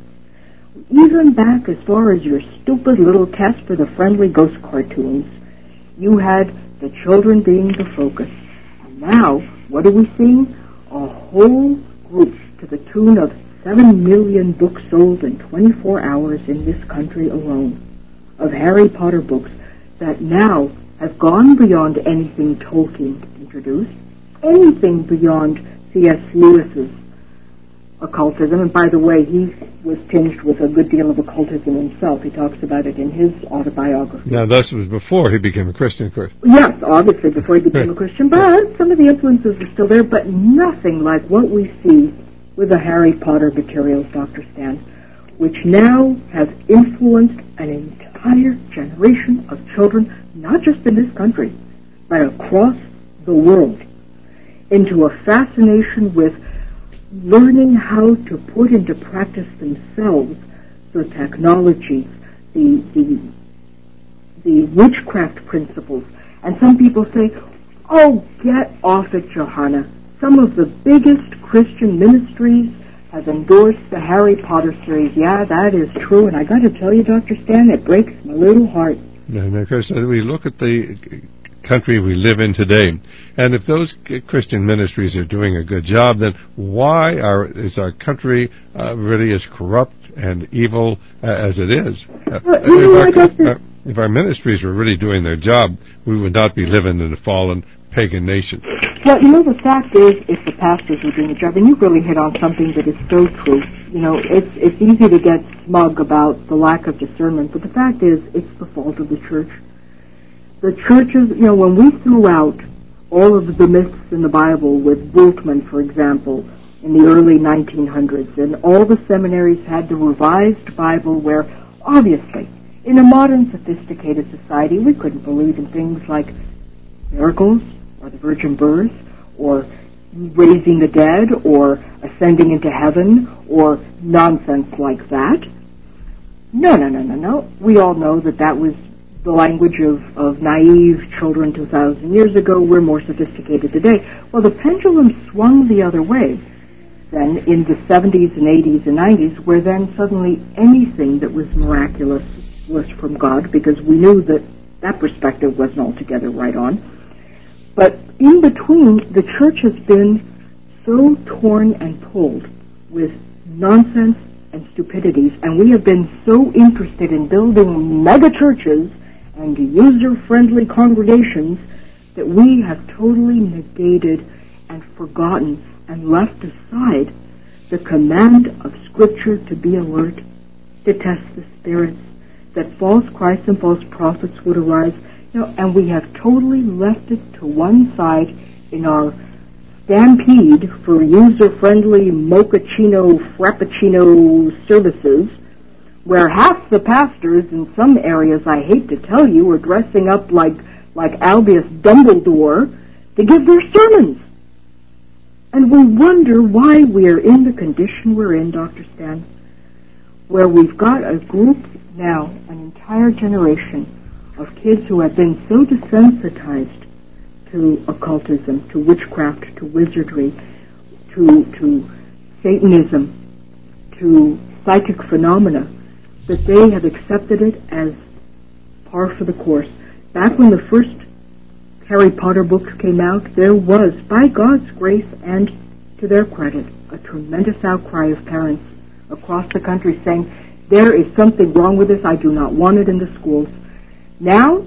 S2: Even back as far as your stupid little Casper the Friendly Ghost cartoons, you had the children being the focus. And now, what are we seeing? A whole group to the tune of seven million books sold in twenty-four hours in this country alone of Harry Potter books that now have gone beyond anything Tolkien introduced, anything beyond C S Lewis's occultism. And by the way, he was tinged with a good deal of occultism himself. He talks about it in his autobiography.
S1: Now, this was before he became a Christian, of course.
S2: Yes, obviously before he became a Christian, but some of the influences are still there, but nothing like what we see with the Harry Potter materials, Doctor Stan, which now has influenced an entire generation of children, not just in this country, but across the world, into a fascination with learning how to put into practice themselves the technology, the, the, the witchcraft principles. And some people say, oh, get off it, Johanna. Some of the biggest Christian ministries have endorsed the Harry Potter series. Yeah, that is true. And I got to tell you, Doctor Stan, it breaks my little heart.
S1: And of course, we look at the country we live in today, and if those Christian ministries are doing a good job, then why are, is our country uh, really as corrupt and evil uh, as it is? Uh,
S2: well, you know,
S1: if,
S2: our,
S1: our, if our ministries were really doing their job, we would not be living in a fallen pagan nation.
S2: Well, you know, the fact is, if the pastors were doing the job, and you really hit on something that is so true. You know, it's it's easy to get smug about the lack of discernment, but the fact is, it's the fault of the church. The churches, you know, when we threw out all of the myths in the Bible with Bultmann, for example, in the early nineteen hundreds, and all the seminaries had the Revised Bible where, obviously, in a modern, sophisticated society, we couldn't believe in things like miracles, or the virgin birth, or raising the dead, or ascending into heaven, or nonsense like that. No, no, no, no, no. We all know that that was the language of, of naive children two thousand years ago. We're more sophisticated today. Well, the pendulum swung the other way then in the seventies and eighties and nineties, where then suddenly anything that was miraculous was from God, because we knew that that perspective wasn't altogether right on. But in between, the church has been so torn and pulled with nonsense and stupidities, and we have been so interested in building mega churches and user-friendly congregations that we have totally negated and forgotten and left aside the command of Scripture to be alert, to test the spirits, that false Christs and false prophets would arise. You know, and we have totally left it to one side in our stampede for user-friendly mochaccino, frappuccino services, where half the pastors in some areas, I hate to tell you, are dressing up like, like Albus Dumbledore to give their sermons. And we wonder why we're in the condition we're in, Doctor Stan, where we've got a group now, an entire generation of kids who have been so desensitized to occultism, to witchcraft, to wizardry, to, to Satanism, to psychic phenomena, that they have accepted it as par for the course. Back when the first Harry Potter books came out, there was, by God's grace and to their credit, a tremendous outcry of parents across the country saying, there is something wrong with this, I do not want it in the schools. Now,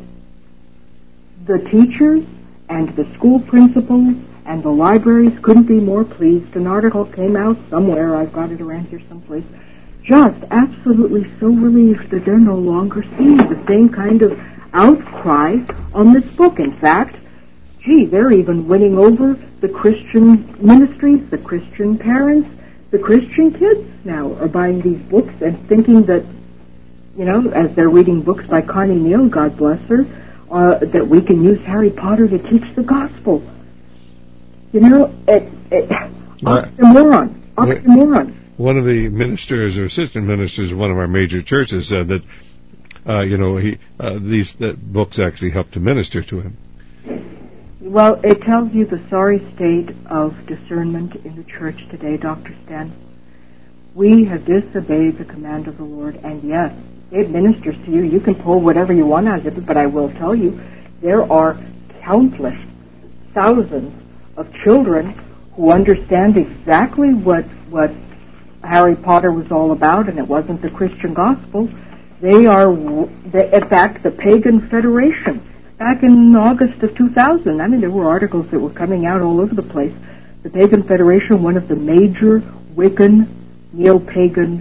S2: the teachers and the school principals and the libraries couldn't be more pleased. An article came out somewhere, I've got it around here someplace, just absolutely so relieved that they're no longer seeing the same kind of outcry on this book. In fact, gee, they're even winning over the Christian ministries, the Christian parents, the Christian kids now are buying these books and thinking that, you know, as they're reading books by Connie Neal, God bless her, uh, that we can use Harry Potter to teach the gospel. You know, it, it, oxymoron, oxymoron.
S1: One of the ministers or assistant ministers of one of our major churches said that, uh, you know, he uh, these the books actually helped to minister to him.
S2: Well, it tells you the sorry state of discernment in the church today, Doctor Stan. We have disobeyed the command of the Lord, and yes, it ministers to you. You can pull whatever you want out of it, but I will tell you, there are countless thousands of children who understand exactly what what Harry Potter was all about, and it wasn't the Christian gospel. They are, in fact, the Pagan Federation. Back in August of two thousand, I mean, there were articles that were coming out all over the place. The Pagan Federation, one of the major Wiccan, neo-pagan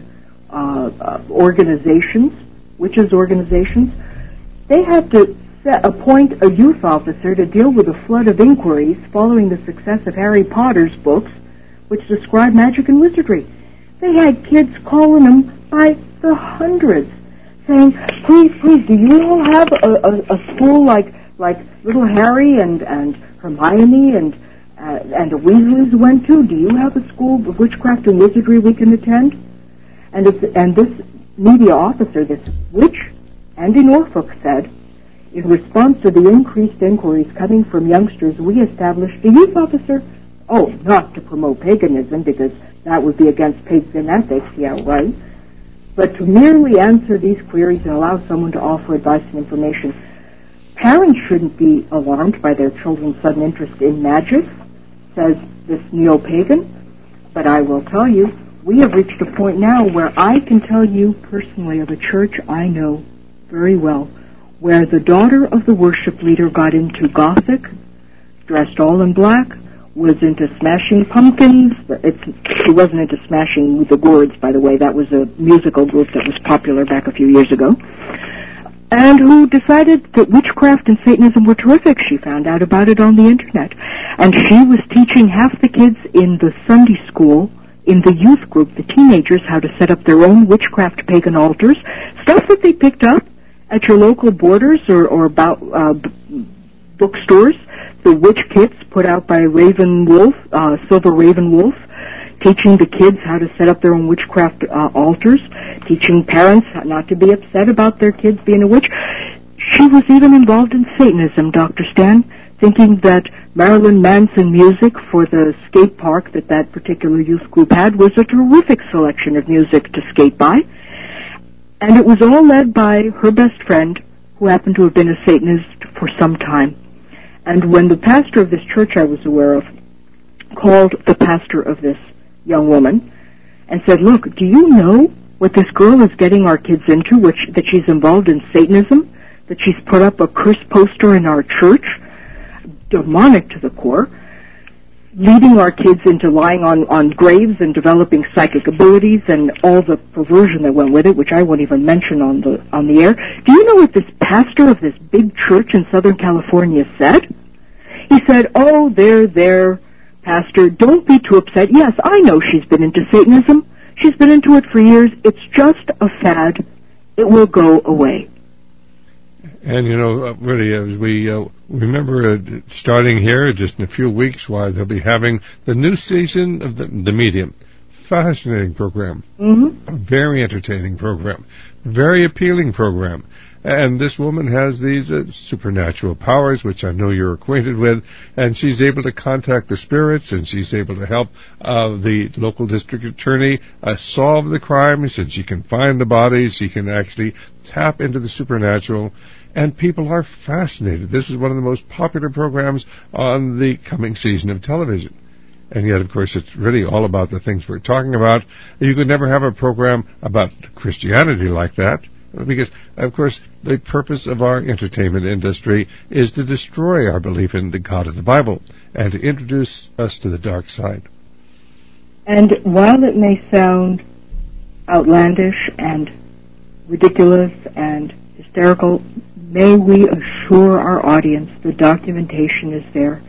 S2: uh, uh, organizations, witches organizations, they had to set, appoint a youth officer to deal with a flood of inquiries following the success of Harry Potter's books, which describe magic and wizardry. They had kids calling them by the hundreds, saying, please, please, do you all have a, a, a school like like little Harry and, and Hermione and uh, and the Weasleys went to? Do you have a school of witchcraft and wizardry we can attend? And, it's, and this media officer, this witch, Andy Norfolk, said, in response to the increased inquiries coming from youngsters, we established a youth officer. Oh, not to promote paganism, because that would be against pagan ethics, yeah, right? But to merely answer these queries and allow someone to offer advice and information. Parents shouldn't be alarmed by their children's sudden interest in magic, says this neo-pagan. But I will tell you, we have reached a point now where I can tell you personally of a church I know very well, where the daughter of the worship leader got into Gothic, dressed all in black, was into Smashing Pumpkins. It's, she wasn't into Smashing the Gourds, by the way. That was a musical group that was popular back a few years ago. And who decided that witchcraft and Satanism were terrific. She found out about it on the Internet. And she was teaching half the kids in the Sunday school, in the youth group, the teenagers, how to set up their own witchcraft pagan altars, stuff that they picked up at your local Borders or, or about uh, b- bookstores. The witch kits put out by Raven Wolf, uh, Silver Raven Wolf, teaching the kids how to set up their own witchcraft uh, altars, teaching parents not to be upset about their kids being a witch. She was even involved in Satanism, Doctor Stan, thinking that Marilyn Manson music for the skate park that that particular youth group had was a terrific selection of music to skate by. And it was all led by her best friend, who happened to have been a Satanist for some time. And when the pastor of this church I was aware of called the pastor of this young woman and said, look, do you know what this girl is getting our kids into, which, that she's involved in Satanism, that she's put up a curse poster in our church, demonic to the core, leading our kids into lying on, on graves and developing psychic abilities and all the perversion that went with it, which I won't even mention on the on the air. Do you know what this pastor of this big church in Southern California said? He said, oh, there, there, Pastor, don't be too upset. Yes, I know she's been into Satanism. She's been into it for years. It's just a fad. It will go away.
S1: And, you know, uh, really, as we uh, remember, uh, starting here just in a few weeks, why they'll be having the new season of the, the Medium. Fascinating program.
S2: Mm-hmm.
S1: Very entertaining program. Very appealing program. And this woman has these uh, supernatural powers, which I know you're acquainted with, and she's able to contact the spirits, and she's able to help uh, the local district attorney uh, solve the crimes, and she can find the bodies, she can actually tap into the supernatural, and people are fascinated. This is one of the most popular programs on the coming season of television. And yet, of course, it's really all about the things we're talking about. You could never have a program about Christianity like that, because, of course, the purpose of our entertainment industry is to destroy our belief in the God of the Bible and to introduce us to the dark side.
S2: And while it may sound outlandish and ridiculous and hysterical, may we assure our audience the documentation is there.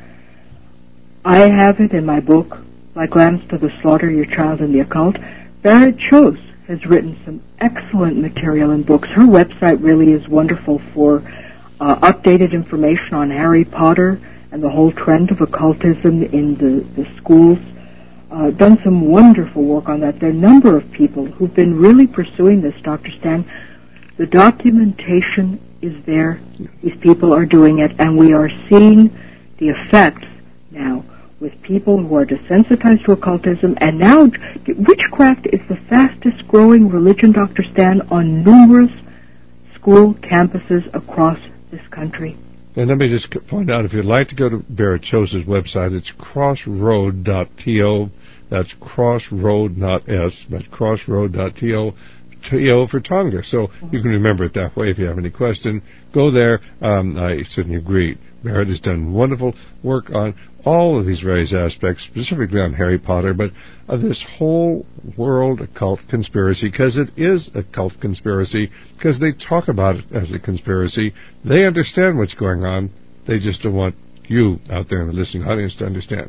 S2: I have it in my book, Like Lambs to the Slaughter, Your Child in the Occult. Barrett Chose has written some excellent material and books. Her website really is wonderful for uh, updated information on Harry Potter and the whole trend of occultism in the, the schools. Uh, done some wonderful work on that. There are a number of people who've been really pursuing this, Doctor Stan. The documentation is there. These people are doing it, and we are seeing the effects now with people who are desensitized to occultism, and now witchcraft is the fastest growing religion, Doctor Stan, on numerous school campuses across this country.
S1: And let me just point out, if you'd like to go to Barrett Chose's website, it's crossroad dot to. That's crossroad, not S, but crossroad dot to. T O for Tonga. So you can remember it that way. If you have any question, go there. Um, I certainly agree. Merritt has done wonderful work on all of these various aspects, specifically on Harry Potter, but uh, this whole world occult conspiracy, because it is a cult conspiracy, because they talk about it as a conspiracy. They understand what's going on. They just don't want you out there in the listening audience to understand.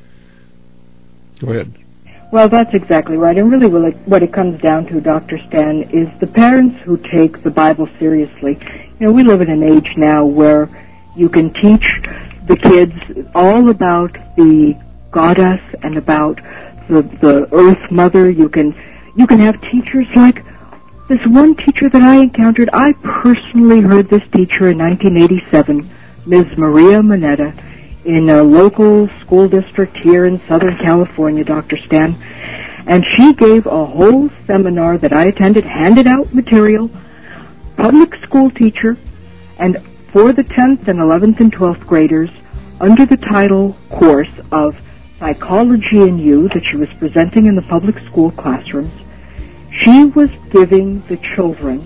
S1: Go ahead.
S2: Well, that's exactly right. And really what it, what it comes down to, Doctor Stan, is the parents who take the Bible seriously. You know, we live in an age now where you can teach the kids all about the goddess and about the, the Earth Mother. You can, you can have teachers like this one teacher that I encountered. I personally heard this teacher in nineteen eighty-seven, Miz Maria Moneta, in a local school district here in Southern California, Doctor Stan. And she gave a whole seminar that I attended, handed out material, public school teacher, and for the tenth and eleventh and twelfth graders, under the title course of Psychology in You that she was presenting in the public school classrooms, she was giving the children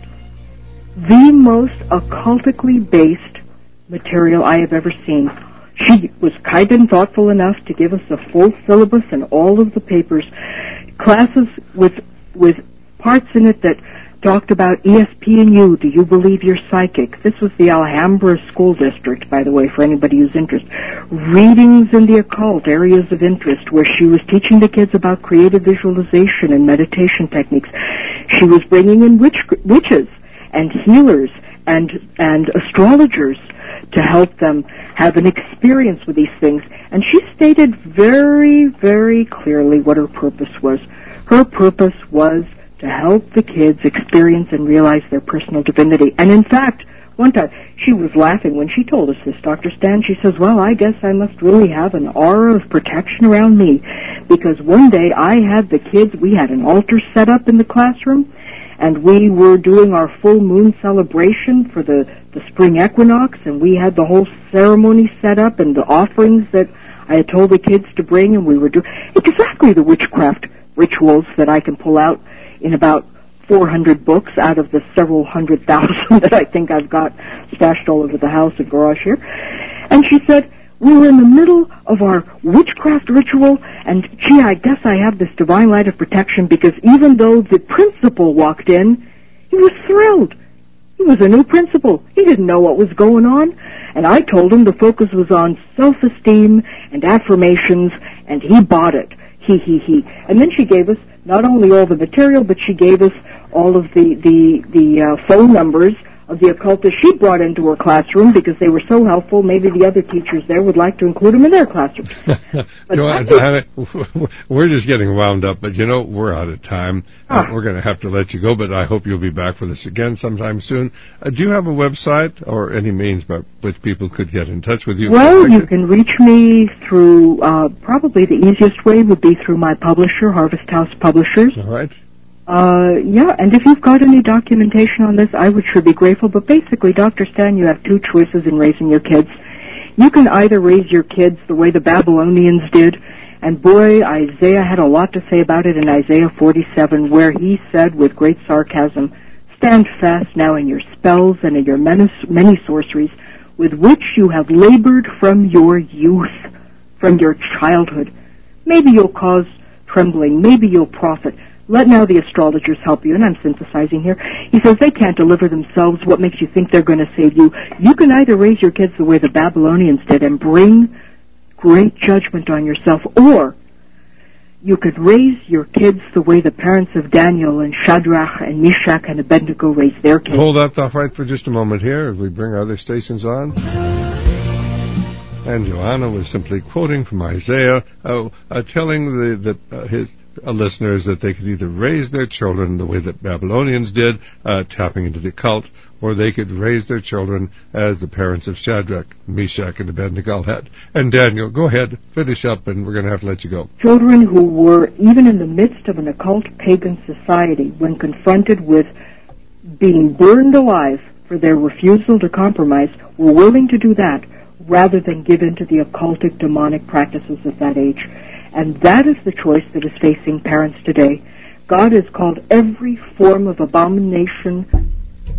S2: the most occultically based material I have ever seen. She was kind and thoughtful enough to give us a full syllabus and all of the papers, classes with with parts in it that talked about E S P and U. Do you believe you're psychic? This was the Alhambra School District, by the way, for anybody who's interested. Readings in the occult, areas of interest, where she was teaching the kids about creative visualization and meditation techniques. She was bringing in witch, witches and healers and and astrologers to help them have an experience with these things. And she stated very, very clearly what her purpose was. Her purpose was to help the kids experience and realize their personal divinity. And in fact, one time, she was laughing when she told us this, Doctor Stan. She says, well, I guess I must really have an aura of protection around me, because one day I had the kids, we had an altar set up in the classroom, and we were doing our full moon celebration for the, the spring equinox, and we had the whole ceremony set up and the offerings that I had told the kids to bring, and we were doing exactly the witchcraft rituals that I can pull out in about four hundred books out of the several hundred thousand that I think I've got stashed all over the house and garage here. And she said, we were in the middle of our witchcraft ritual, and gee, I guess I have this divine light of protection, because even though the principal walked in, he was thrilled. He was a new principal. He didn't know what was going on. And I told him the focus was on self-esteem and affirmations, and he bought it. He, he, he. And then she gave us not only all the material, but she gave us all of the, the, the uh, phone numbers of the occultists she brought into her classroom, because they were so helpful. Maybe the other teachers there would like to include them in their classroom.
S1: Joanne, was... we're just getting wound up, but you know, we're out of time. Ah. Uh, we're going to have to let you go, but I hope you'll be back with us again sometime soon. Uh, do you have a website or any means by which people could get in touch with you?
S2: Well, you can reach me through, uh, probably the easiest way would be through my publisher, Harvest House Publishers.
S1: All right.
S2: Uh, yeah, and if you've got any documentation on this, I would sure be grateful. But basically, Doctor Stan, you have two choices in raising your kids. You can either raise your kids the way the Babylonians did, and boy, Isaiah had a lot to say about it in Isaiah forty-seven, where he said with great sarcasm, stand fast now in your spells and in your many, many sorceries, with which you have labored from your youth, from your childhood. Maybe you'll cause trembling, maybe you'll profit. Let now the astrologers help you, and I'm synthesizing here. He says they can't deliver themselves. What makes you think they're going to save you? You can either raise your kids the way the Babylonians did and bring great judgment on yourself, or you could raise your kids the way the parents of Daniel and Shadrach and Meshach and Abednego raised their kids.
S1: Hold that thought right for just a moment here as we bring our other stations on. And Joanna was simply quoting from Isaiah, uh, uh, telling the, the, uh, his uh, listeners that they could either raise their children the way that Babylonians did, uh, tapping into the occult, or they could raise their children as the parents of Shadrach, Meshach, and Abednego had. And Daniel, go ahead, finish up, and we're going to have to let you go.
S2: Children who were, even in the midst of an occult pagan society, when confronted with being burned alive for their refusal to compromise, were willing to do that rather than give in to the occultic demonic practices of that age. And that is the choice that is facing parents today. God has called every form of abomination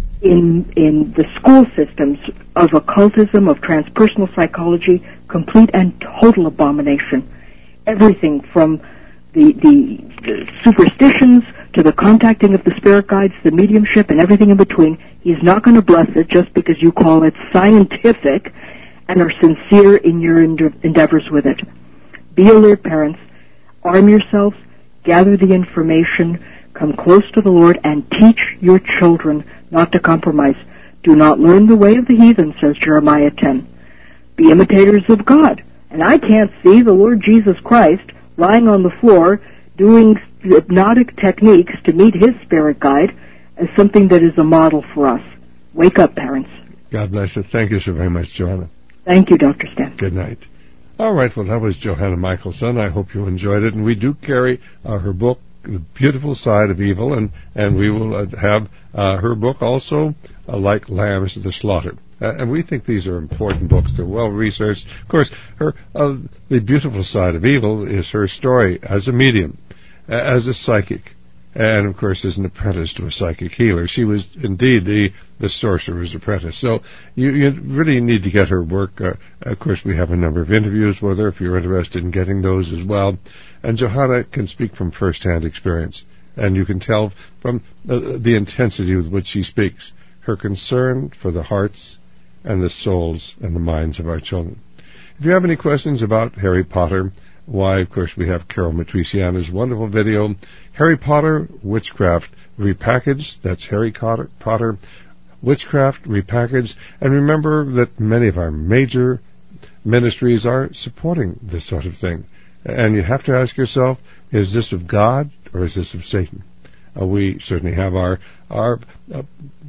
S2: in in the school systems of occultism, of transpersonal psychology, complete and total abomination. Everything from the, the, the superstitions to the contacting of the spirit guides, the mediumship, and everything in between. He's not going to bless it just because you call it scientific and are sincere in your endeavors with it. Be alert, parents. Arm yourselves. Gather the information. Come close to the Lord and teach your children not to compromise. Do not learn the way of the heathen, says Jeremiah ten. Be imitators of God. And I can't see the Lord Jesus Christ lying on the floor doing hypnotic techniques to meet his spirit guide as something that is a model for us. Wake up, parents.
S1: God bless you. Thank you so very much, Johanna.
S2: Thank you, Doctor Stan.
S1: Good night. All right, well, that was Johanna Michelson. I hope you enjoyed it. And we do carry uh, her book, The Beautiful Side of Evil, and, and we will uh, have uh, her book also, uh, Like Lambs to the Slaughter. Uh, and we think these are important books. They're well-researched. Of course, her uh, The Beautiful Side of Evil is her story as a medium, uh, as a psychic, and, of course, as an apprentice to a psychic healer. She was indeed the, the sorcerer's apprentice. So you, you really need to get her work. Uh, of course, we have a number of interviews with her if you're interested in getting those as well. And Johanna can speak from first-hand experience. And you can tell from uh, the intensity with which she speaks, her concern for the hearts and the souls and the minds of our children. If you have any questions about Harry Potter, why, of course, we have Carol Matriciana's wonderful video, Harry Potter Witchcraft Repackaged. That's Harry Potter Witchcraft Repackaged. And remember that many of our major ministries are supporting this sort of thing. And you have to ask yourself, is this of God or is this of Satan? Uh, we certainly have our our uh,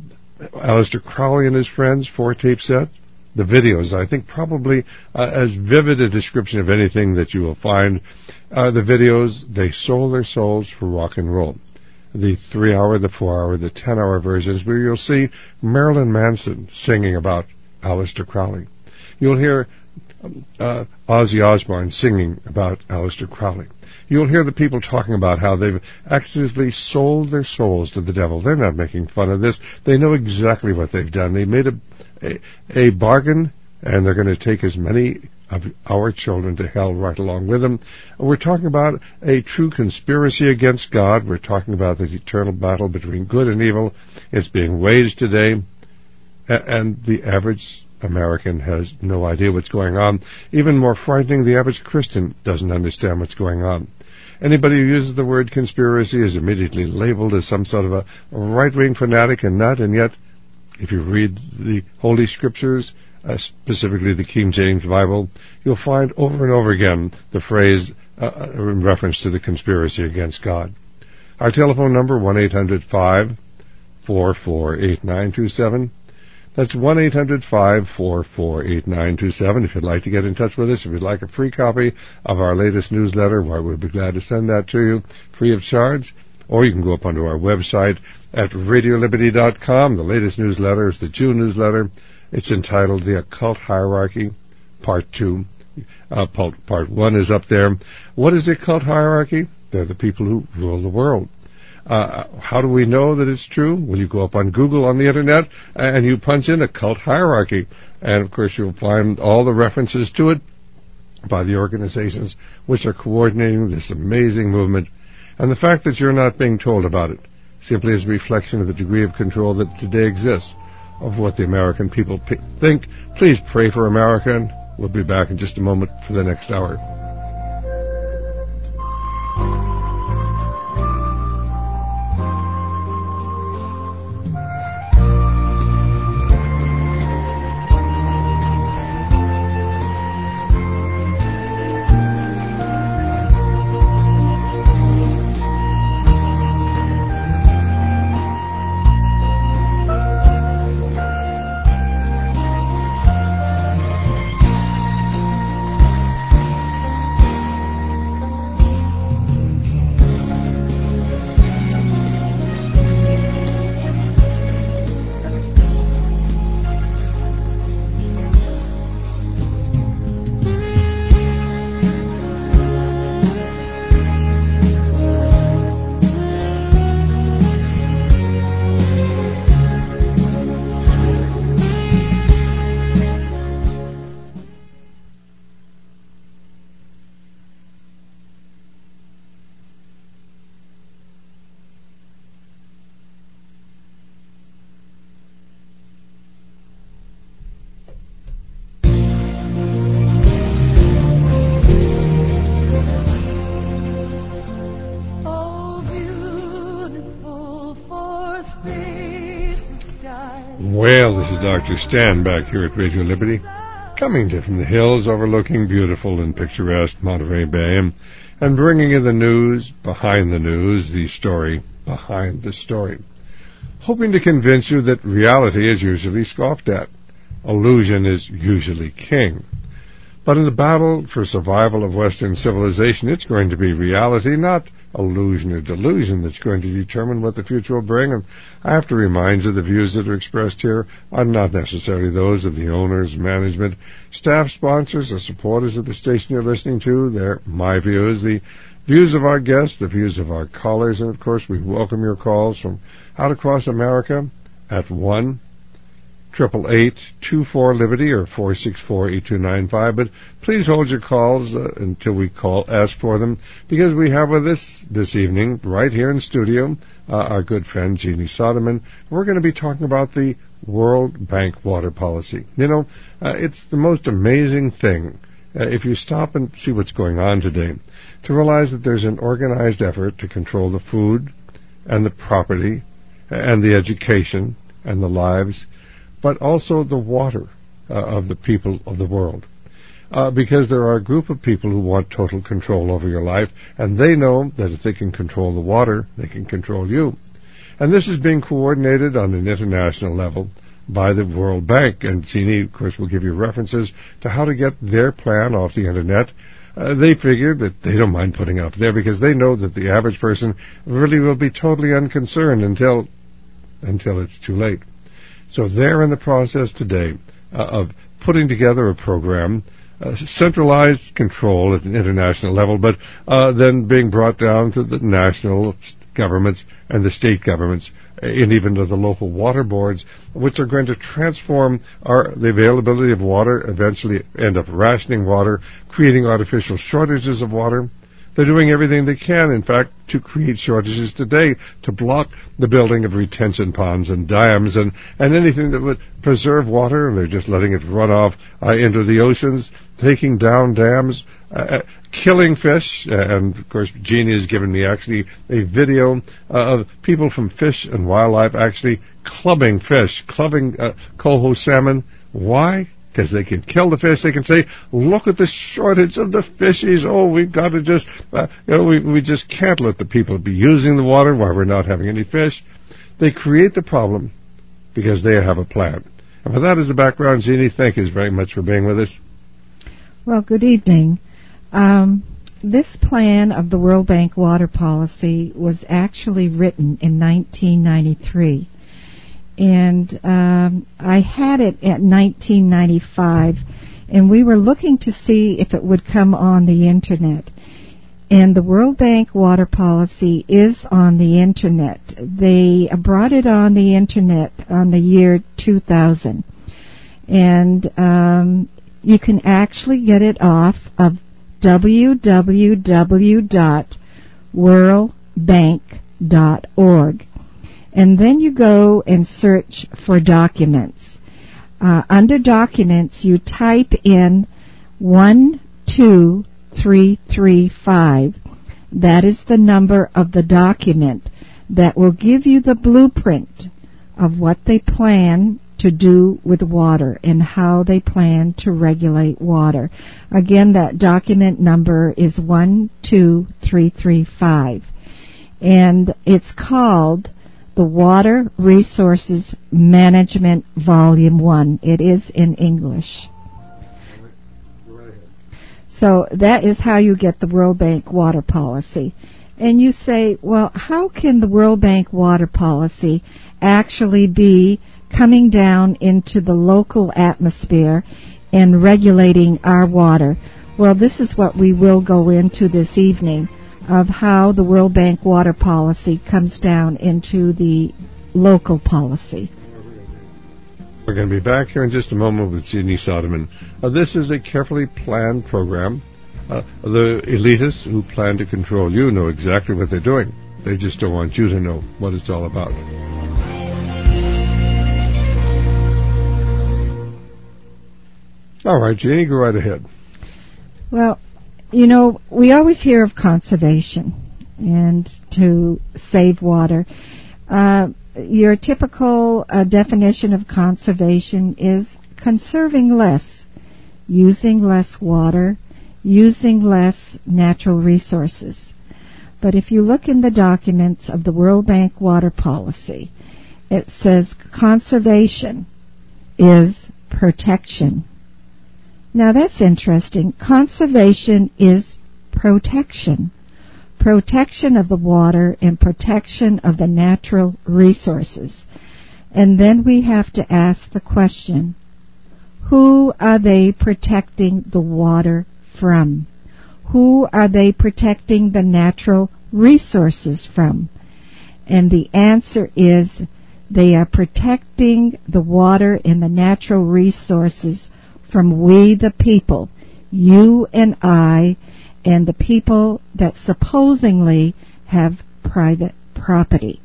S1: Aleister Crowley and his friends four-tape set. The videos, I think probably uh, as vivid a description of anything that you will find. Uh, the videos, they sold their souls for rock and roll. The three-hour, the four-hour, the ten-hour versions where you'll see Marilyn Manson singing about Aleister Crowley. You'll hear uh, Ozzy Osbourne singing about Aleister Crowley. You'll hear the people talking about how they've actively sold their souls to the devil. They're not making fun of this. They know exactly what they've done. They made a, a, a bargain, and they're going to take as many of our children to hell right along with them. We're talking about a true conspiracy against God. We're talking about the eternal battle between good and evil. It's being waged today, and the average American has no idea what's going on. Even more frightening, the average Christian doesn't understand what's going on. Anybody who uses the word conspiracy is immediately labeled as some sort of a right-wing fanatic and not, and yet, if you read the Holy Scriptures, uh, specifically the King James Bible, you'll find over and over again the phrase uh, in reference to the conspiracy against God. Our telephone number, one eight hundred five four four eight nine two seven. That's one eight hundred five four four eight nine two seven. If you'd like to get in touch with us, if you'd like a free copy of our latest newsletter, why, we'd be glad to send that to you free of charge. Or you can go up onto our website at radio liberty dot com. The latest newsletter is the June newsletter. It's entitled The Occult Hierarchy, Part two. Uh, part one is up there. What is the occult hierarchy? They're the people who rule the world. Uh, how do we know that it's true? Well, you go up on Google on the Internet and you punch in occult hierarchy. And, of course, you'll find all the references to it by the organizations which are coordinating this amazing movement. And the fact that you're not being told about it simply is a reflection of the degree of control that today exists of what the American people p- think. Please pray for America, and we'll be back in just a moment for the next hour. Well, this is Doctor Stan back here at Radio Liberty, coming to you from the hills overlooking beautiful and picturesque Monterey Bay, and, and bringing you the news behind the news, the story behind the story. Hoping to convince you that reality is usually scoffed at. Illusion is usually king. But in the battle for survival of Western civilization, it's going to be reality, not illusion or delusion, that's going to determine what the future will bring. And I have to remind you the views that are expressed here are not necessarily those of the owners, management, staff, sponsors, or supporters of the station you're listening to. They're my views, the views of our guests, the views of our callers, and of course we welcome your calls from out across America at one Triple eight two four Liberty or four six four eight two nine five. But please hold your calls uh, until we call, ask for them, because we have with us this evening, right here in studio, uh, our good friend Jeannie Soderman. We're going to be talking about the World Bank water policy. You know, uh, it's the most amazing thing, uh, if you stop and see what's going on today, to realize that there's an organized effort to control the food and the property and the education and the lives, but also the water uh, of the people of the world. Uh, because there are a group of people who want total control over your life, and they know that if they can control the water, they can control you. And this is being coordinated on an international level by the World Bank. And Jeannie, of course, will give you references to how to get their plan off the Internet. Uh, they figure that they don't mind putting it up there because they know that the average person really will be totally unconcerned until until it's too late. So they're in the process today uh, of putting together a program, uh, centralized control at an international level, but uh, then being brought down to the national governments and the state governments, and even to the local water boards, which are going to transform our the availability of water, eventually end up rationing water, creating artificial shortages of water. They're doing everything they can, in fact, to create shortages today, to block the building of retention ponds and dams and, and anything that would preserve water, and they're just letting it run off uh, into the oceans, taking down dams, uh, killing fish, and, of course, Jeannie has given me actually a video uh, of people from Fish and Wildlife actually clubbing fish, clubbing uh, coho salmon. Why? Because they can kill the fish. They can say, look at the shortage of the fishies. Oh, we've got to just, uh, you know, we, we just can't let the people be using the water while we're not having any fish. They create the problem because they have a plan. And for that as the background, Jeannie, thank you very much for being with us.
S3: Well, good evening. Um, this plan of the World Bank water policy was actually written in nineteen ninety-three. And um, I had it at nineteen ninety-five, and we were looking to see if it would come on the Internet. And the World Bank water policy is on the Internet. They brought it on the Internet on the year two thousand. And um, you can actually get it off of w w w dot world bank dot org. And then you go and search for documents. Uh, under documents, you type in one two three three five. That is the number of the document that will give you the blueprint of what they plan to do with water and how they plan to regulate water. Again, that document number is one two three three five. And it's called the Water Resources Management Volume one. It is in English. So that is how you get the World Bank water policy. And you say, well, how can the World Bank water policy actually be coming down into the local atmosphere and regulating our water? Well, this is what we will go into this evening, of how the World Bank water policy comes down into the local policy.
S1: We're going to be back here in just a moment with Jeannie Soderman. Uh, this is a carefully planned program. Uh, the elitists who plan to control you know exactly what they're doing. They just don't want you to know what it's all about. All right, Jeannie, go right ahead.
S3: Well, you know, we always hear of conservation and to save water. Uh, your typical uh, definition of conservation is conserving less, using less water, using less natural resources. But if you look in the documents of the World Bank Water Policy, it says conservation is protection. Now that's interesting. Conservation is protection. Protection of the water and protection of the natural resources. And then we have to ask the question, who are they protecting the water from? Who are they protecting the natural resources from? And the answer is they are protecting the water and the natural resources from we the people, you and I, and the people that supposedly have private property.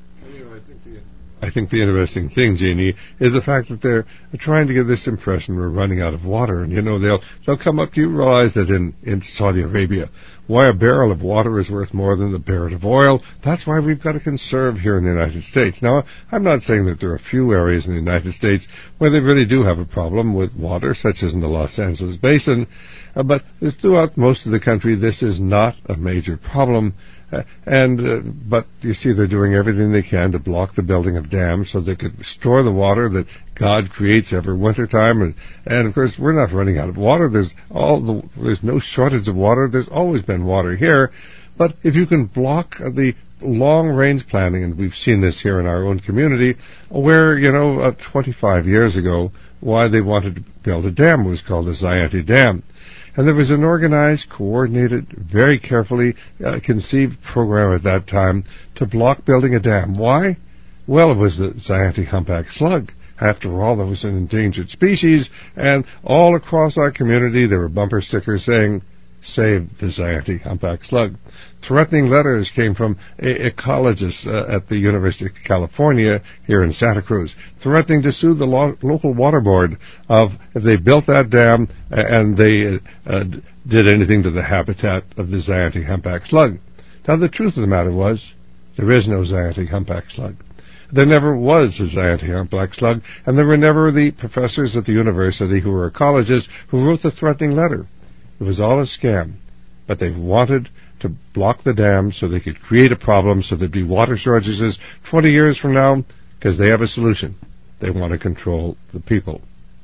S1: I think the interesting thing, Jeannie, is the fact that they're trying to give this impression we're running out of water. And, you know, they'll they'll come up, you realize that in, in Saudi Arabia, why a barrel of water is worth more than the barrel of oil. That's why we've got to conserve here in the United States. Now, I'm not saying that there are a few areas in the United States where they really do have a problem with water, such as in the Los Angeles Basin, uh, but throughout most of the country, this is not a major problem. Uh, and uh, but you see, they're doing everything they can to block the building of dams so they could store the water that God creates every wintertime. And, and of course, we're not running out of water. There's all the, there's no shortage of water. There's always been water here. But if you can block the long-range planning, and we've seen this here in our own community, where, you know, uh, twenty-five years ago, why they wanted to build a dam was called the Zayante Dam. And there was an organized, coordinated, very carefully uh, conceived program at that time to block building a dam. Why? Well, it was the Zayante humpback slug. After all, it was an endangered species, and all across our community there were bumper stickers saying, "Save the Zayante humpback slug." Threatening letters came from a- ecologists uh, at the University of California here in Santa Cruz, threatening to sue the lo- local water board of if they built that dam uh, and they uh, d- did anything to the habitat of the Zayante humpback slug. Now, the truth of the matter was, there is no Zayante humpback slug. There never was a Zayante humpback slug, and there were never the professors at the university who were ecologists who wrote the threatening letter. It was all a scam, but they wanted to block the dam so they could create a problem so there'd be water shortages twenty years from now, because they have a solution. They want to control the people.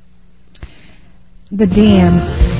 S3: The dam.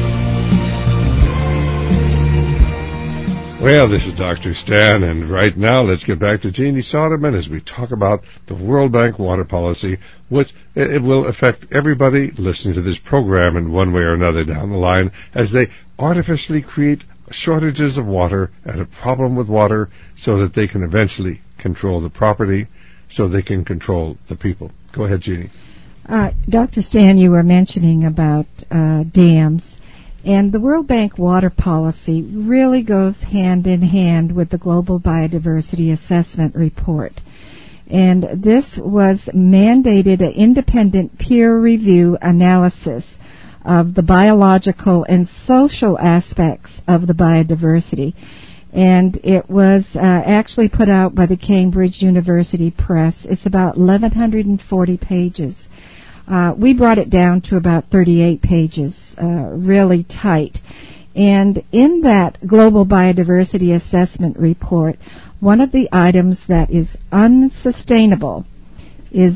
S1: Well, this is Doctor Stan, and right now let's get back to Jeannie Soderman as we talk about the World Bank water policy, which it will affect everybody listening to this program in one way or another down the line as they artificially create shortages of water and a problem with water so that they can eventually control the property, so they can control the people. Go ahead, Jeannie.
S3: Uh, Doctor Stan, you were mentioning about uh, dams. And the World Bank water policy really goes hand in hand with the Global Biodiversity Assessment Report. And this was mandated an independent peer review analysis of the biological and social aspects of the biodiversity. And it was uh, actually put out by the Cambridge University Press. It's about eleven forty pages. Uh, we brought it down to about thirty-eight pages, uh, really tight. And in that Global Biodiversity Assessment Report, one of the items that is unsustainable is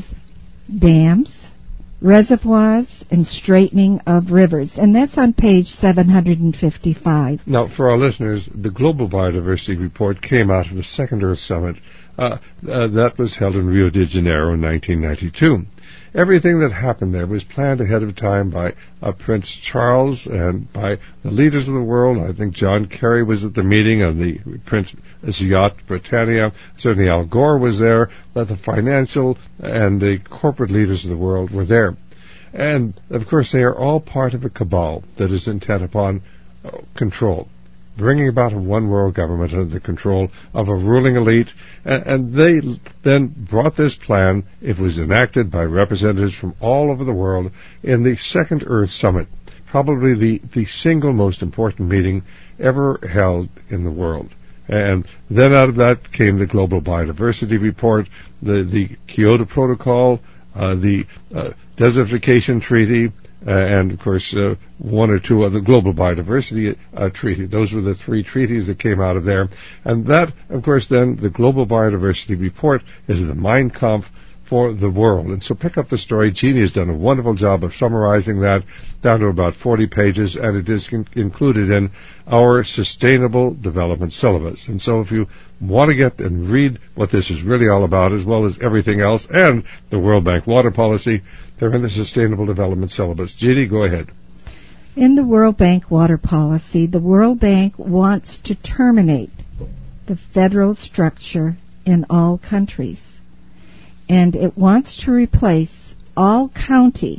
S3: dams, reservoirs, and straightening of rivers. And that's on page seven hundred fifty-five.
S1: Now, for our listeners, the Global Biodiversity Report came out of the Second Earth Summit. Uh, uh, that was held in Rio de Janeiro in nineteen ninety-two. Everything that happened there was planned ahead of time by uh, Prince Charles and by the leaders of the world. I think John Kerry was at the meeting of the Prince's Yacht Britannia. Certainly Al Gore was there, but the financial and the corporate leaders of the world were there. And, of course, they are all part of a cabal that is intent upon uh, control, bringing about a one-world government under the control of a ruling elite, and, and they then brought this plan. It was enacted by representatives from all over the world in the Second Earth Summit, probably the, the single most important meeting ever held in the world. And then out of that came the Global Biodiversity Report, the, the Kyoto Protocol, uh, the uh, Desertification Treaty, uh, and, of course, uh, one or two other Global Biodiversity uh, Treaty. Those were the three treaties that came out of there. And that, of course, then, the Global Biodiversity Report is the Mein Kampf for the world. And so pick up the story. Jeannie has done a wonderful job of summarizing that down to about forty pages, and it is in- included in our Sustainable Development Syllabus. And so if you want to get and read what this is really all about, as well as everything else, and the World Bank water policy, they're in the Sustainable Development Syllabus. Jeannie, go ahead.
S3: In the World Bank water policy, the World Bank wants to terminate the federal structure in all countries. And it wants to replace all county,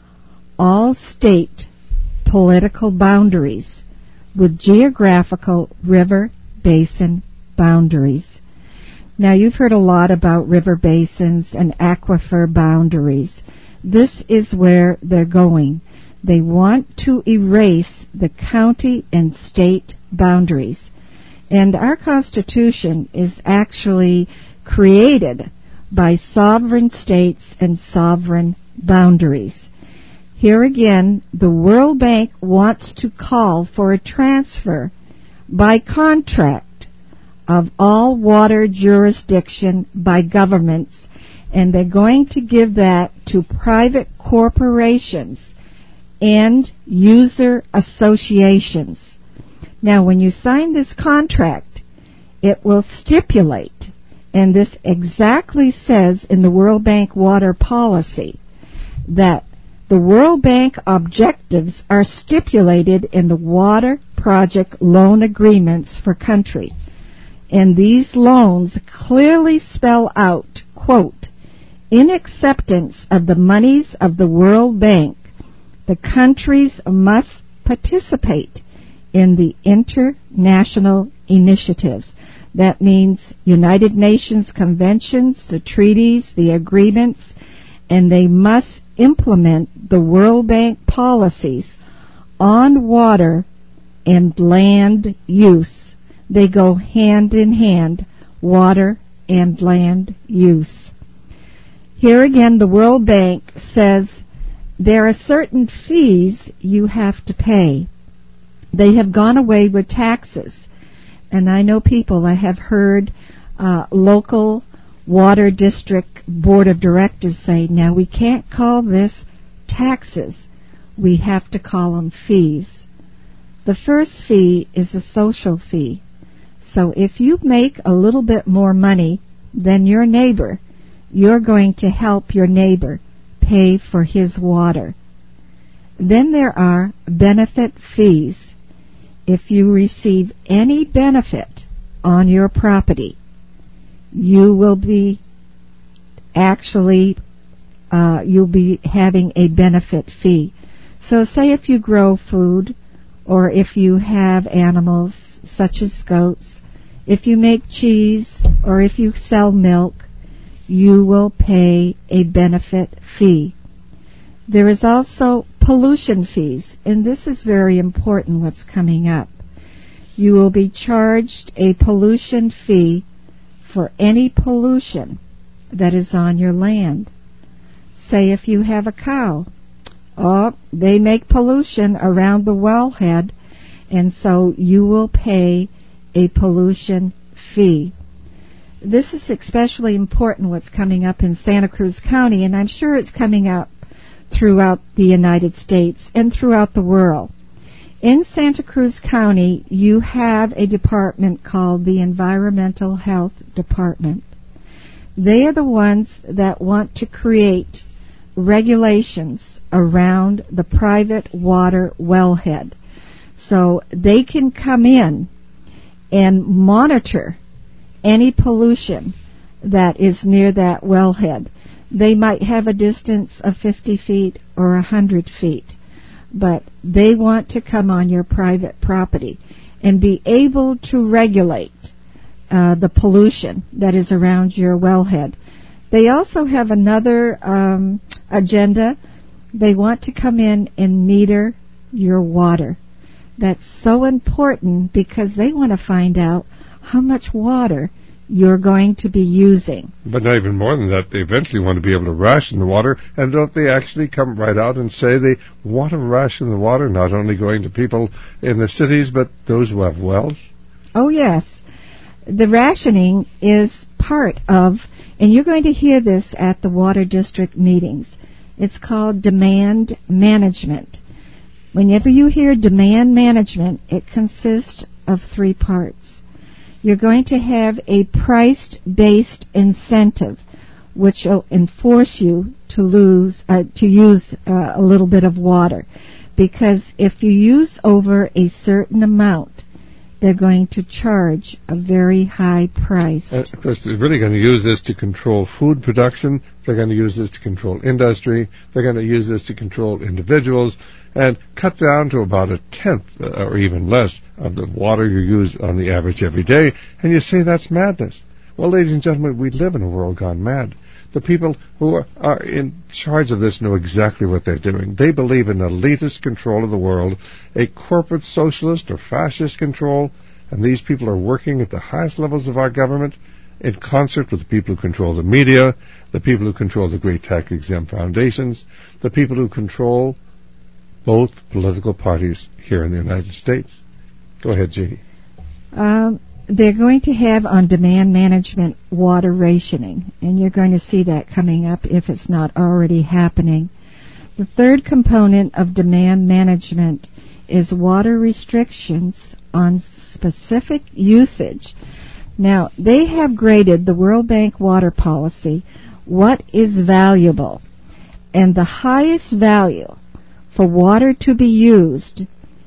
S3: all state political boundaries with geographical river basin boundaries. Now, you've heard a lot about river basins and aquifer boundaries. This is where they're going. They want to erase the county and state boundaries. And our Constitution is actually created by sovereign states and sovereign boundaries. Here again, the World Bank wants to call for a transfer by contract of all water jurisdiction by governments, and they're going to give that to private corporations and user associations. Now, when you sign this contract, it will stipulate, and this exactly says in the World Bank water policy, that the World Bank objectives are stipulated in the water project loan agreements for country. And these loans clearly spell out, quote, in acceptance of the monies of the World Bank, the countries must participate in the international initiatives. That means United Nations conventions, the treaties, the agreements, and they must implement the World Bank policies on water and land use. They go hand in hand, water and land use. Here again, the World Bank says there are certain fees you have to pay. They have gone away with taxes. And I know people, I have heard uh, local water district board of directors say, now we can't call this taxes. We have to call them fees. The first fee is a social fee. So if you make a little bit more money than your neighbor, you're going to help your neighbor pay for his water. Then there are benefit fees. If you receive any benefit on your property, you will be actually, uh, you'll be having a benefit fee. So say if you grow food, or if you have animals such as goats, if you make cheese, or if you sell milk, you will pay a benefit fee. There is also pollution fees, and this is very important what's coming up. You will be charged a pollution fee for any pollution that is on your land. Say if you have a cow, oh, they make pollution around the wellhead, and so you will pay a pollution fee. This is especially important what's coming up in Santa Cruz County, and I'm sure it's coming up throughout the United States and throughout the world. In Santa Cruz County, you have a department called the Environmental Health Department. They are the ones that want to create regulations around the private water wellhead. So they can come in and monitor any pollution that is near that wellhead. They might have a distance of fifty feet or one hundred feet, but they want to come on your private property and be able to regulate uh, the pollution that is around your wellhead. They also have another um, agenda. They want to come in and meter your water. That's so important because they want to find out how much water you're going to be using.
S1: But not even more than that, they eventually want to be able to ration the water, and don't they actually come right out and say they want to ration the water, not only going to people in the cities, but those who have wells?
S3: Oh, yes. The rationing is part of, and you're going to hear this at the Water District meetings, it's called demand management. Whenever you hear demand management, it consists of three parts. You're going to have a price-based incentive, which will enforce you to lose, uh, to use uh, a little bit of water, because if you use over a certain amount, they're going to charge a very high price.
S1: Uh, of course, they're really going to use this to control food production. They're going to use this to control industry. They're going to use this to control individuals and cut down to about a tenth uh, or even less of the water you use on the average every day. And you say that's madness. Well, ladies and gentlemen, we live in a world gone mad. The people who are, are in charge of this know exactly what they're doing. They believe in elitist control of the world, a corporate socialist or fascist control, and these people are working at the highest levels of our government in concert with the people who control the media, the people who control the great tax-exempt foundations, the people who control both political parties here in the United States. Go ahead, Jeannie.
S3: Um, they're going to have on demand management water rationing, and you're going to see that coming up if it's not already happening. The third component of demand management is water restrictions on specific usage. Now, they have graded the World Bank water policy what is valuable, and the highest value for water to be used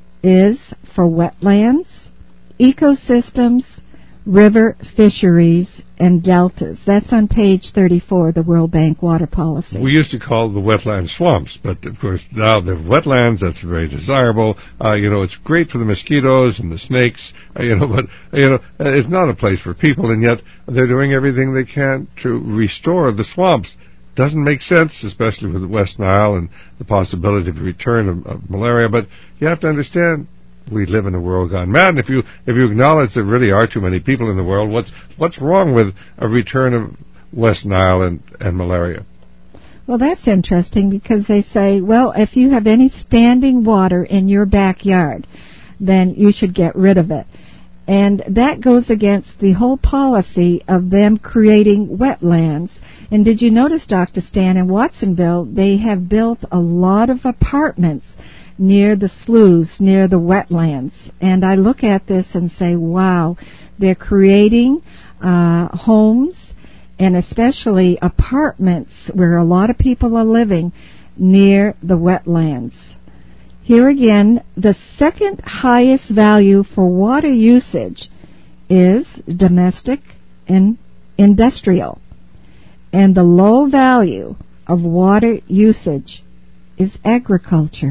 S3: is for wetlands, ecosystems, river fisheries, and deltas. That's on page thirty-four of the World Bank water policy.
S1: We used to call the wetland swamps, but of course now they're wetlands. That's very desirable. Uh, you know, it's great for the mosquitoes and the snakes, uh, you know, but, you know, it's not a place for people, and yet they're doing everything they can to restore the swamps. Doesn't make sense, especially with the West Nile and the possibility of the return of, of malaria, but you have to understand we live in a world gone mad. And if you if you acknowledge there really are too many people in the world, what's what's wrong with a return of West Nile and, and malaria?
S3: Well, that's interesting because they say, well, if you have any standing water in your backyard, then you should get rid of it. And that goes against the whole policy of them creating wetlands. And did you notice, Doctor Stan, in Watsonville, they have built a lot of apartments near the sloughs, near the wetlands. And I look at this and say, wow, they're creating uh, homes and especially apartments where a lot of people are living near the wetlands. Here again, the second highest value for water usage is domestic and industrial. And the low value of water usage is agriculture,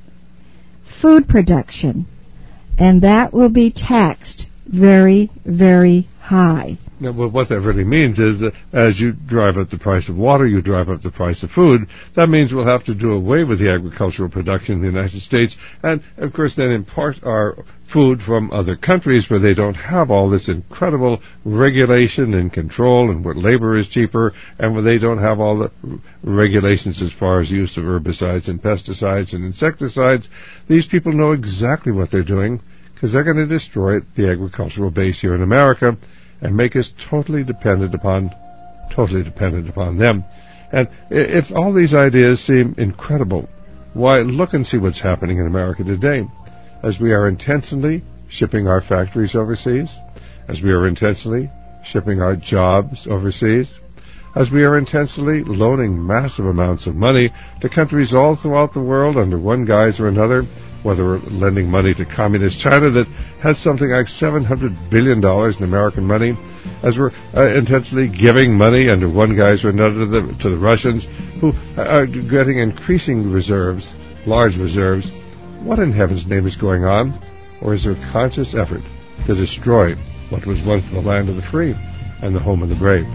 S3: food production, and that will be taxed very, very high.
S1: Now, well, what that really means is that as you drive up the price of water, you drive up the price of food. That means we'll have to do away with the agricultural production in the United States and, of course, then import our food from other countries where they don't have all this incredible regulation and control and where labor is cheaper and where they don't have all the regulations as far as use of herbicides and pesticides and insecticides. These people know exactly what they're doing because they're going to destroy the agricultural base here in America and make us totally dependent upon, totally dependent upon them. And if all these ideas seem incredible, why, look and see what's happening in America today. As we are intentionally shipping our factories overseas, as we are intentionally shipping our jobs overseas, as we are intentionally loaning massive amounts of money to countries all throughout the world under one guise or another, whether we're lending money to communist China that has something like seven hundred billion dollars in American money, as we're uh, intentionally giving money under one guise or another to the, to the Russians, who are getting increasing reserves, large reserves. What in heaven's name is going on? Or is there a conscious effort to destroy what was once the land of the free and the home of the brave?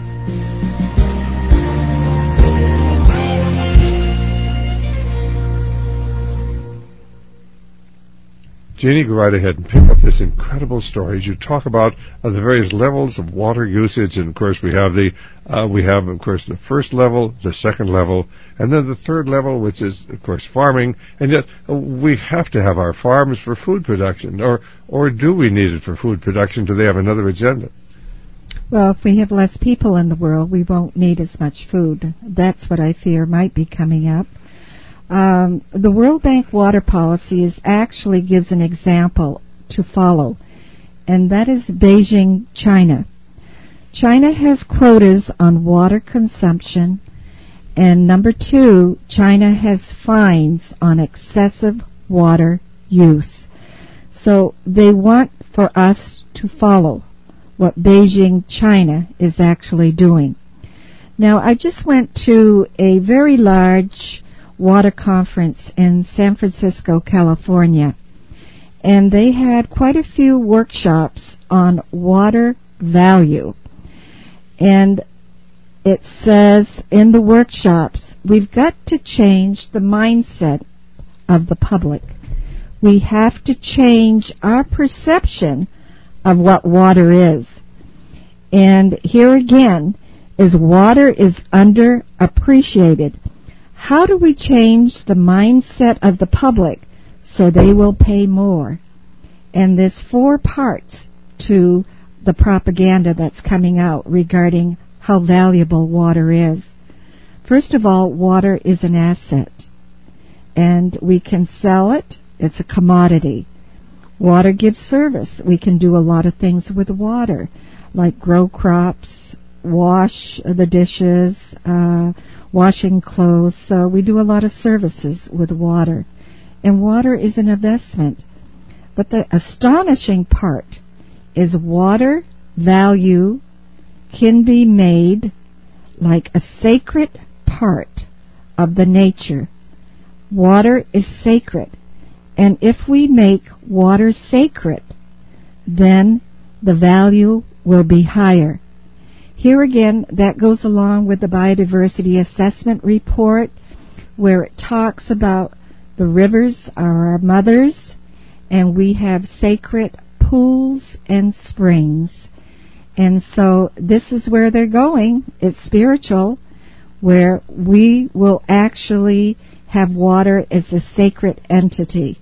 S1: Jeannie, go right ahead and pick up this incredible story as you talk about uh, the various levels of water usage. And, of course, we have the, uh, we have, of course, the first level, the second level, and then the third level, which is, of course, farming. And yet uh, we have to have our farms for food production. Or, or do we need it for food production? Do they have another agenda?
S3: Well, if we have less people in the world, we won't need as much food. That's what I fear might be coming up. Um, the World Bank water policy is actually gives an example to follow, and that is Beijing, China. China has quotas on water consumption, and number two, China has fines on excessive water use. So they want for us to follow what Beijing, China is actually doing. Now, I just went to a very large water conference in San Francisco, California, and they had quite a few workshops on water value. And it says in the workshops, we've got to change the mindset of the public. We have to change our perception of what water is. And here again is water is underappreciated. How do we change the mindset of the public so they will pay more? And there's four parts to the propaganda that's coming out regarding how valuable water is. First of all, water is an asset, and we can sell it. It's a commodity. Water gives service. We can do a lot of things with water, like grow crops, wash the dishes, uh, washing clothes. So we do a lot of services with water. And water is an investment. But the astonishing part is water value can be made like a sacred part of the nature. Water is sacred. And if we make water sacred, then the value will be higher. Here again, that goes along with the Biodiversity Assessment Report, where it talks about the rivers are our mothers, and we have sacred pools and springs. And so this is where they're going. It's spiritual, where we will actually have water as a sacred entity.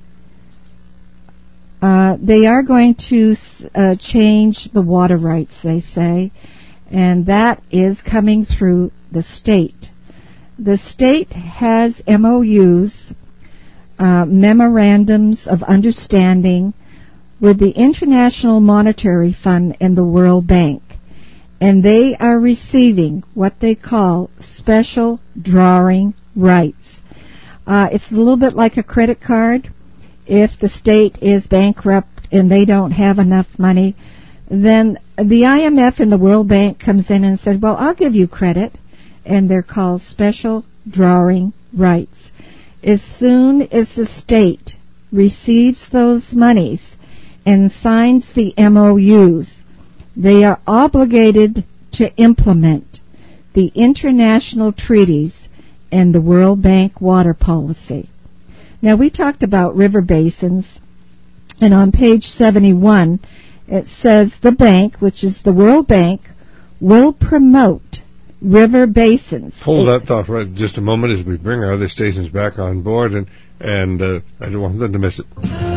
S3: Uh, they are going to uh, change the water rights, they say, and that is coming through the state. The state has M O Us, uh, memorandums of understanding, with the International Monetary Fund and the World Bank, and they are receiving what they call special drawing rights. Uh, it's a little bit like a credit card. If the state is bankrupt and they don't have enough money, then the I M F and the World Bank comes in and says, well, I'll give you credit, and they're called special drawing rights. As soon as the state receives those monies and signs the M O Us, they are obligated to implement the international treaties and the World Bank water policy. Now, we talked about river basins, and on page seventy-one, it says the bank, which is the World Bank, will promote river basins.
S1: Hold that thought for just a moment as we bring our other stations back on board, and, and uh, I don't want them to miss it.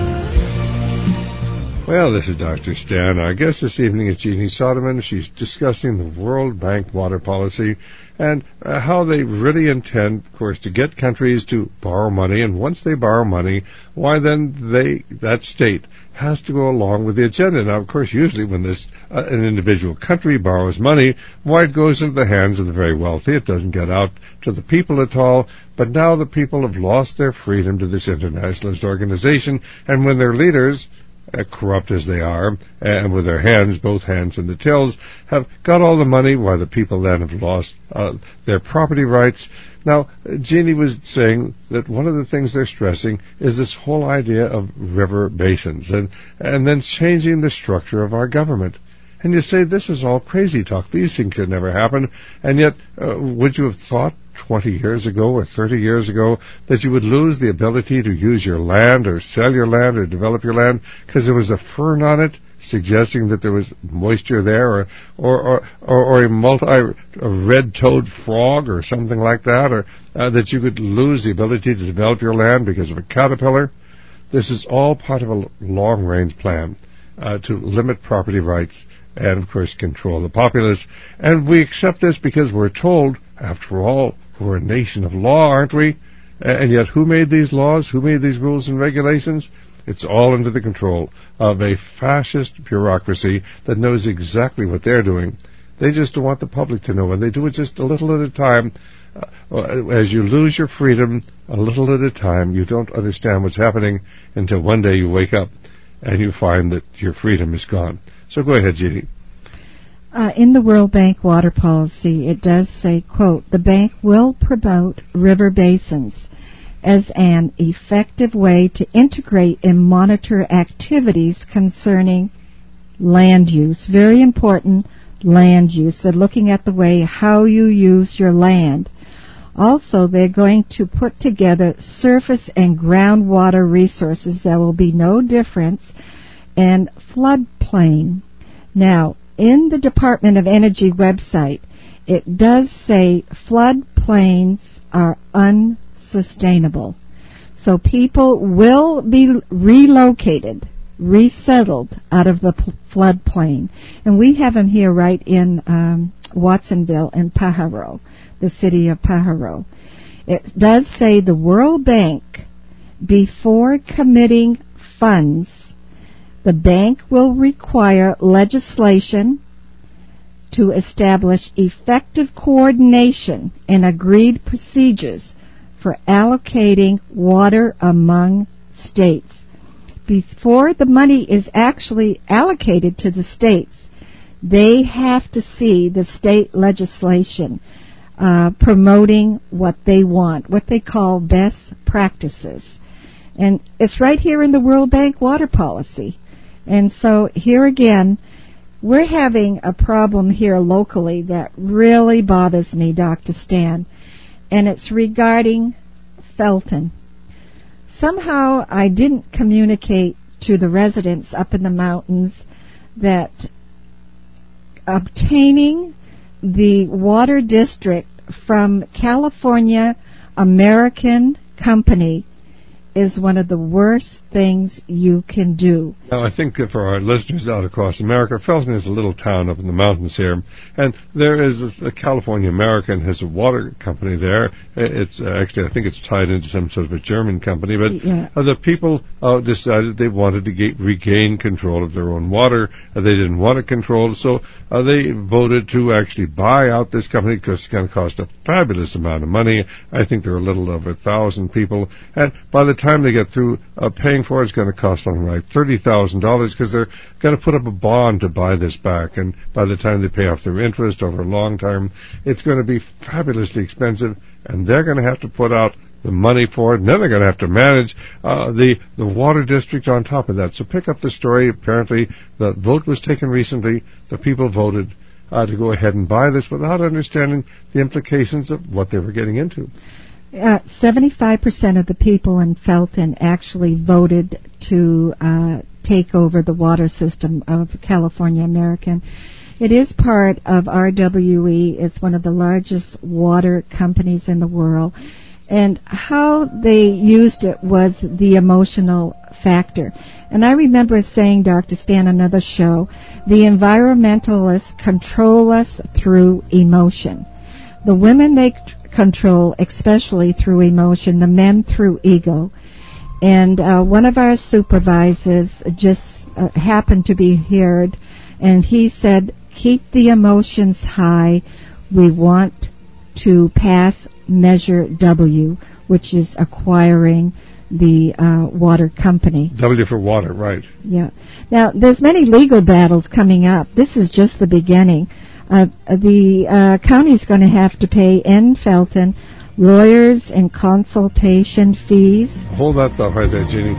S1: Well, this is Doctor Stan. Our guest this evening is Jeannie Soderman. She's discussing the World Bank water policy and uh, how they really intend, of course, to get countries to borrow money. And once they borrow money, why then they that state has to go along with the agenda. Now, of course, usually when this uh, an individual country borrows money, why it goes into the hands of the very wealthy. It doesn't get out to the people at all. But now the people have lost their freedom to this internationalist organization, and when their leaders, Uh, corrupt as they are, and with their hands, both hands in the tills, have got all the money, while the people then have lost uh, their property rights. Now, Jeannie was saying that one of the things they're stressing is this whole idea of river basins, and, and then changing the structure of our government. And you say, this is all crazy talk. These things could never happen. And yet, uh, would you have thought twenty years ago or thirty years ago that you would lose the ability to use your land or sell your land or develop your land because there was a fern on it suggesting that there was moisture there, or or or, or, or a multi a red-toed frog or something like that, or uh, that you could lose the ability to develop your land because of a caterpillar. This is all part of a long-range plan uh, to limit property rights and, of course, control the populace. And we accept this because we're told, after all, we're a nation of law, aren't we? And yet, who made these laws? Who made these rules and regulations? It's all under the control of a fascist bureaucracy that knows exactly what they're doing. They just don't want the public to know, and they do it just a little at a time. Uh, as you lose your freedom, a little at a time, you don't understand what's happening until one day you wake up and you find that your freedom is gone. So go ahead, Jeannie.
S3: Uh, in the World Bank water policy, it does say, quote, the bank will promote river basins as an effective way to integrate and monitor activities concerning land use. Very important, land use. So looking at the way how you use your land. Also, they're going to put together surface and groundwater resources. There will be no difference, and floodplain. Now, in the Department of Energy website, it does say floodplains are unsustainable. So people will be relocated, resettled out of the p- floodplain. And we have them here right in um, Watsonville and Pajaro, the city of Pajaro. It does say the World Bank, before committing funds, the bank will require legislation to establish effective coordination and agreed procedures for allocating water among states. Before the money is actually allocated to the states, they have to see the state legislation uh, promoting what they want, what they call best practices. And it's right here in the World Bank water policy. And so here again, we're having a problem here locally that really bothers me, Doctor Stan, and it's regarding Felton. Somehow I didn't communicate to the residents up in the mountains that obtaining the water district from California American Company is one of the worst things you can do.
S1: Now, I think that for our listeners out across America, Felton is a little town up in the mountains here, and there is a, a California American has a water company there. It's uh, actually, I think it's tied into some sort of a German company, but
S3: yeah.
S1: uh, the people uh, decided they wanted to get, regain control of their own water. Uh, they didn't want it controlled, so uh, they voted to actually buy out this company because it's going to cost a fabulous amount of money. I think there are a little over a thousand people, and by the time they get through uh, paying for it, it's going to cost them like thirty thousand dollars because they're going to put up a bond to buy this back, and by the time they pay off their interest over a long time, it's going to be fabulously expensive, and they're going to have to put out the money for it, and then they're going to have to manage uh, the, the water district on top of that. So pick up the story. Apparently the vote was taken recently. The people voted uh, to go ahead and buy this without understanding the implications of what they were getting into.
S3: Uh, seventy-five percent of the people in Felton actually voted to uh, take over the water system of California American. It is part of R W E. It's one of the largest water companies in the world. And how they used it was the emotional factor. And I remember saying, Doctor Stan, on another show, the environmentalists control us through emotion. The women they control, especially through emotion, the men through ego. And uh, one of our supervisors just uh, happened to be here, and he said, keep the emotions high. We want to pass Measure W, which is acquiring the uh, water company.
S1: W for water, right.
S3: Yeah. Now, there's many legal battles coming up. This is just the beginning. Uh, the uh, county's going to have to pay in Felton lawyers and consultation fees.
S1: Hold that thought right there, Jeannie.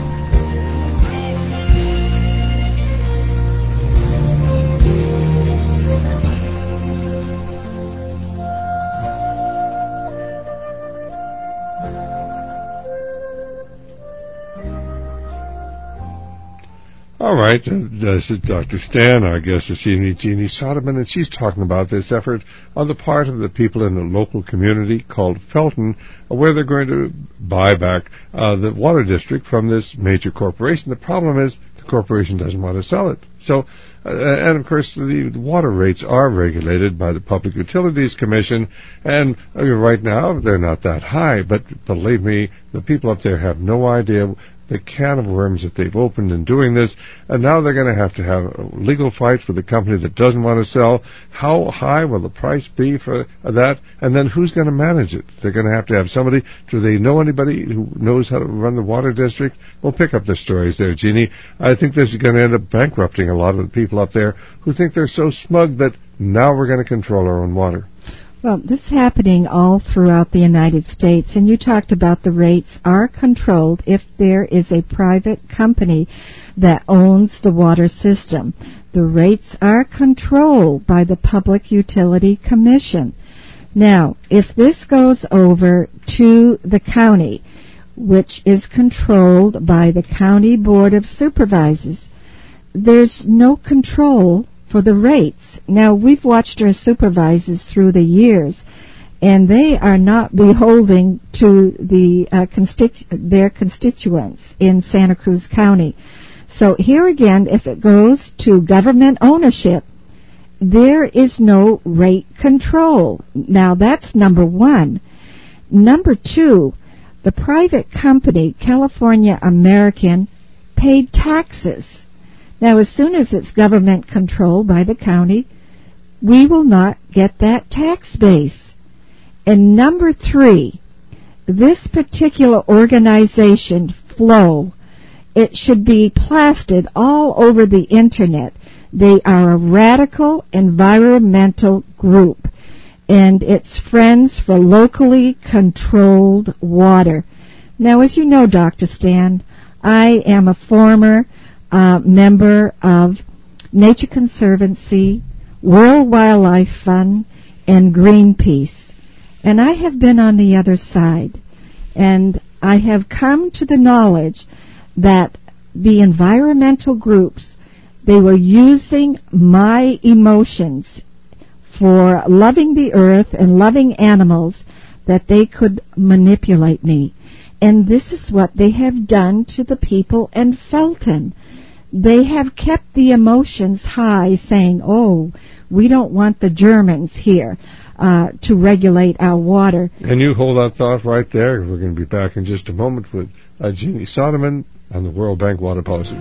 S1: All right, uh, this is Doctor Stan. Our guest is Jeannie, Jeannie Soderman, and she's talking about this effort on the part of the people in a local community called Felton, uh, where they're going to buy back uh, the water district from this major corporation. The problem is the corporation doesn't want to sell it. So, uh, and of course, the, the water rates are regulated by the Public Utilities Commission, and uh, right now they're not that high, but believe me, the people up there have no idea the can of worms that they've opened in doing this, and now they're going to have to have legal fights with the company that doesn't want to sell. How high will the price be for that? And then who's going to manage it? They're going to have to have somebody. Do they know anybody who knows how to run the water district? We'll pick up the stories there, Jeannie. I think this is going to end up bankrupting a lot of the people up there who think they're so smug that now we're going to control our own water.
S3: Well, this is happening all throughout the United States, and you talked about the rates are controlled if there is a private company that owns the water system. The rates are controlled by the Public Utility Commission. Now, if this goes over to the county, which is controlled by the County Board of Supervisors, there's no control for the rates. Now, we've watched our supervisors through the years, and they are not beholden to the uh, constitu- their constituents in Santa Cruz County. So here again, if it goes to government ownership, there is no rate control. Now, that's number one. Number two, the private company, California American, paid taxes. Now, as soon as it's government controlled by the county, we will not get that tax base. And number three, this particular organization, Flow, it should be plastered all over the Internet. They are a radical environmental group, and it's Friends for Locally Controlled Water. Now, as you know, Doctor Stan, I am a former Uh, member of Nature Conservancy, World Wildlife Fund, and Greenpeace. And I have been on the other side. And I have come to the knowledge that the environmental groups, they were using my emotions for loving the earth and loving animals, that they could manipulate me. And this is what they have done to the people in Felton. They have kept the emotions high, saying, oh, we don't want the Germans here uh, to regulate our water.
S1: And you hold that thought right there. We're going to be back in just a moment with uh, Jeannie Soderman on the World Bank Water Policy.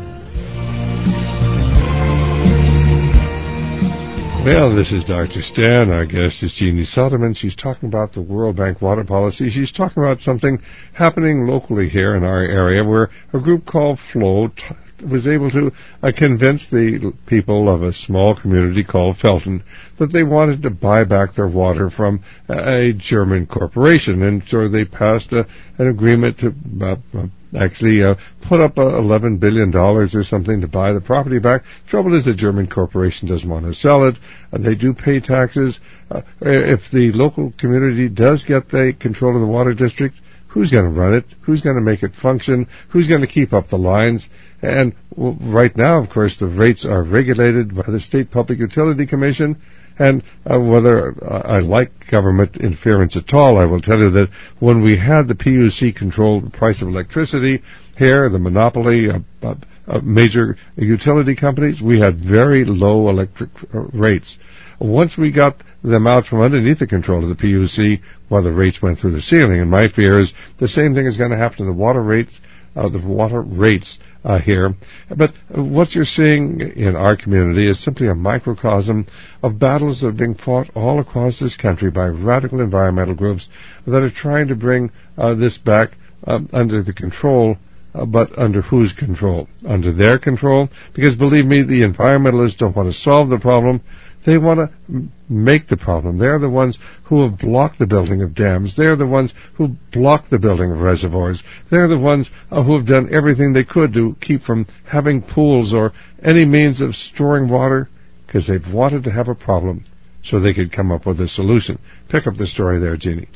S1: Well, this is Doctor Stan. Our guest is Jeannie Soderman. She's talking about the World Bank Water Policy. She's talking about something happening locally here in our area where a group called Flow t- was able to uh, convince the people of a small community called Felton that they wanted to buy back their water from a German corporation. And so they passed a, an agreement to uh, uh, actually uh, put up uh, eleven billion dollars or something to buy the property back. Trouble is the German corporation doesn't want to sell it. Uh, they do pay taxes. Uh, if the local community does get the control of the water district, who's going to run it? Who's going to make it function? Who's going to keep up the lines? And well, right now, of course, the rates are regulated by the State Public Utility Commission. And uh, whether uh, I like government interference at all, I will tell you that when we had the P U C-controlled price of electricity here, the monopoly of uh, uh, major utility companies, we had very low electric uh, rates. Once we got them out from underneath the control of the P U C, well, the rates went through the ceiling. And my fear is the same thing is going to happen to the water rates, uh, the water rates uh, here. But what you're seeing in our community is simply a microcosm of battles that are being fought all across this country by radical environmental groups that are trying to bring uh, this back uh, under the control. Uh, but under whose control? Under their control? Because believe me, the environmentalists don't want to solve the problem. They want to m- make the problem. They're the ones who have blocked the building of dams. They're the ones who blocked the building of reservoirs. They're the ones uh, who have done everything they could to keep from having pools or any means of storing water, because they've wanted to have a problem so they could come up with a solution. Pick up the story there, Jeannie.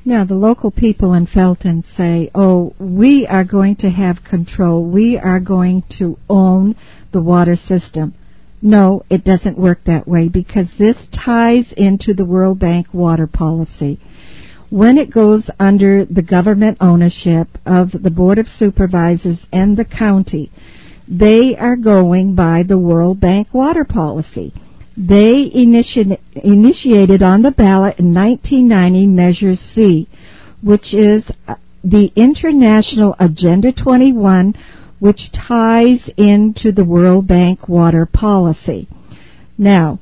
S3: Now, the local people in Felton say, oh, we are going to have control. We are going to own the water system. No, it doesn't work that way because this ties into the World Bank water policy. When it goes under the government ownership of the Board of Supervisors and the county, they are going by the World Bank water policy. They initi- initiated on the ballot in nineteen ninety Measure C, which is the International Agenda twenty-one, which ties into the World Bank water policy. Now,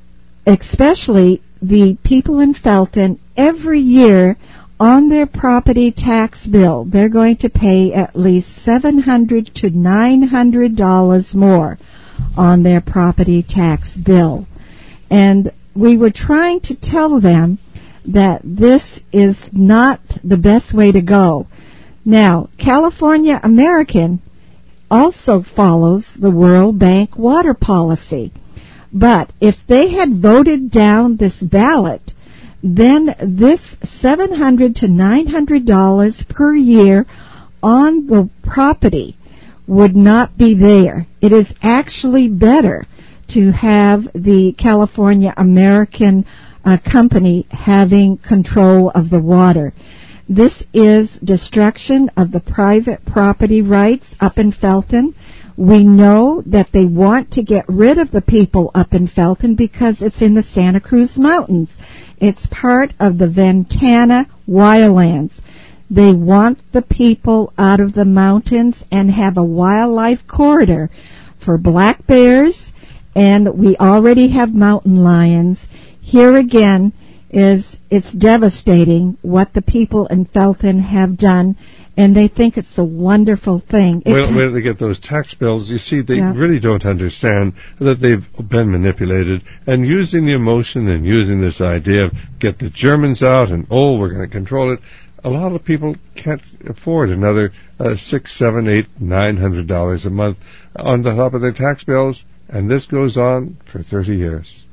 S3: especially the people in Felton, every year on their property tax bill, they're going to pay at least seven hundred to nine hundred dollars more on their property tax bill. And we were trying to tell them that this is not the best way to go. Now, California American also follows the World Bank water policy. But if they had voted down this ballot, then this seven hundred to nine hundred dollars per year on the property would not be there. It is actually better to have the California American uh, company having control of the water. This is destruction of the private property rights up in Felton. We know that they want to get rid of the people up in Felton because it's in the Santa Cruz Mountains. It's part of the Ventana Wildlands. They want the people out of the mountains and have a wildlife corridor for black bears, and we already have mountain lions. Here again is it's devastating what the people in Felton have done, and they think it's a wonderful thing.
S1: Well, when they get those tax bills, you see, they yeah. really don't understand that they've been manipulated, and using the emotion and using this idea of get the Germans out and, oh, we're going to control it. A lot of people can't afford another uh, six, seven, eight, nine hundred dollars a month on the top of their tax bills, and this goes on for thirty years.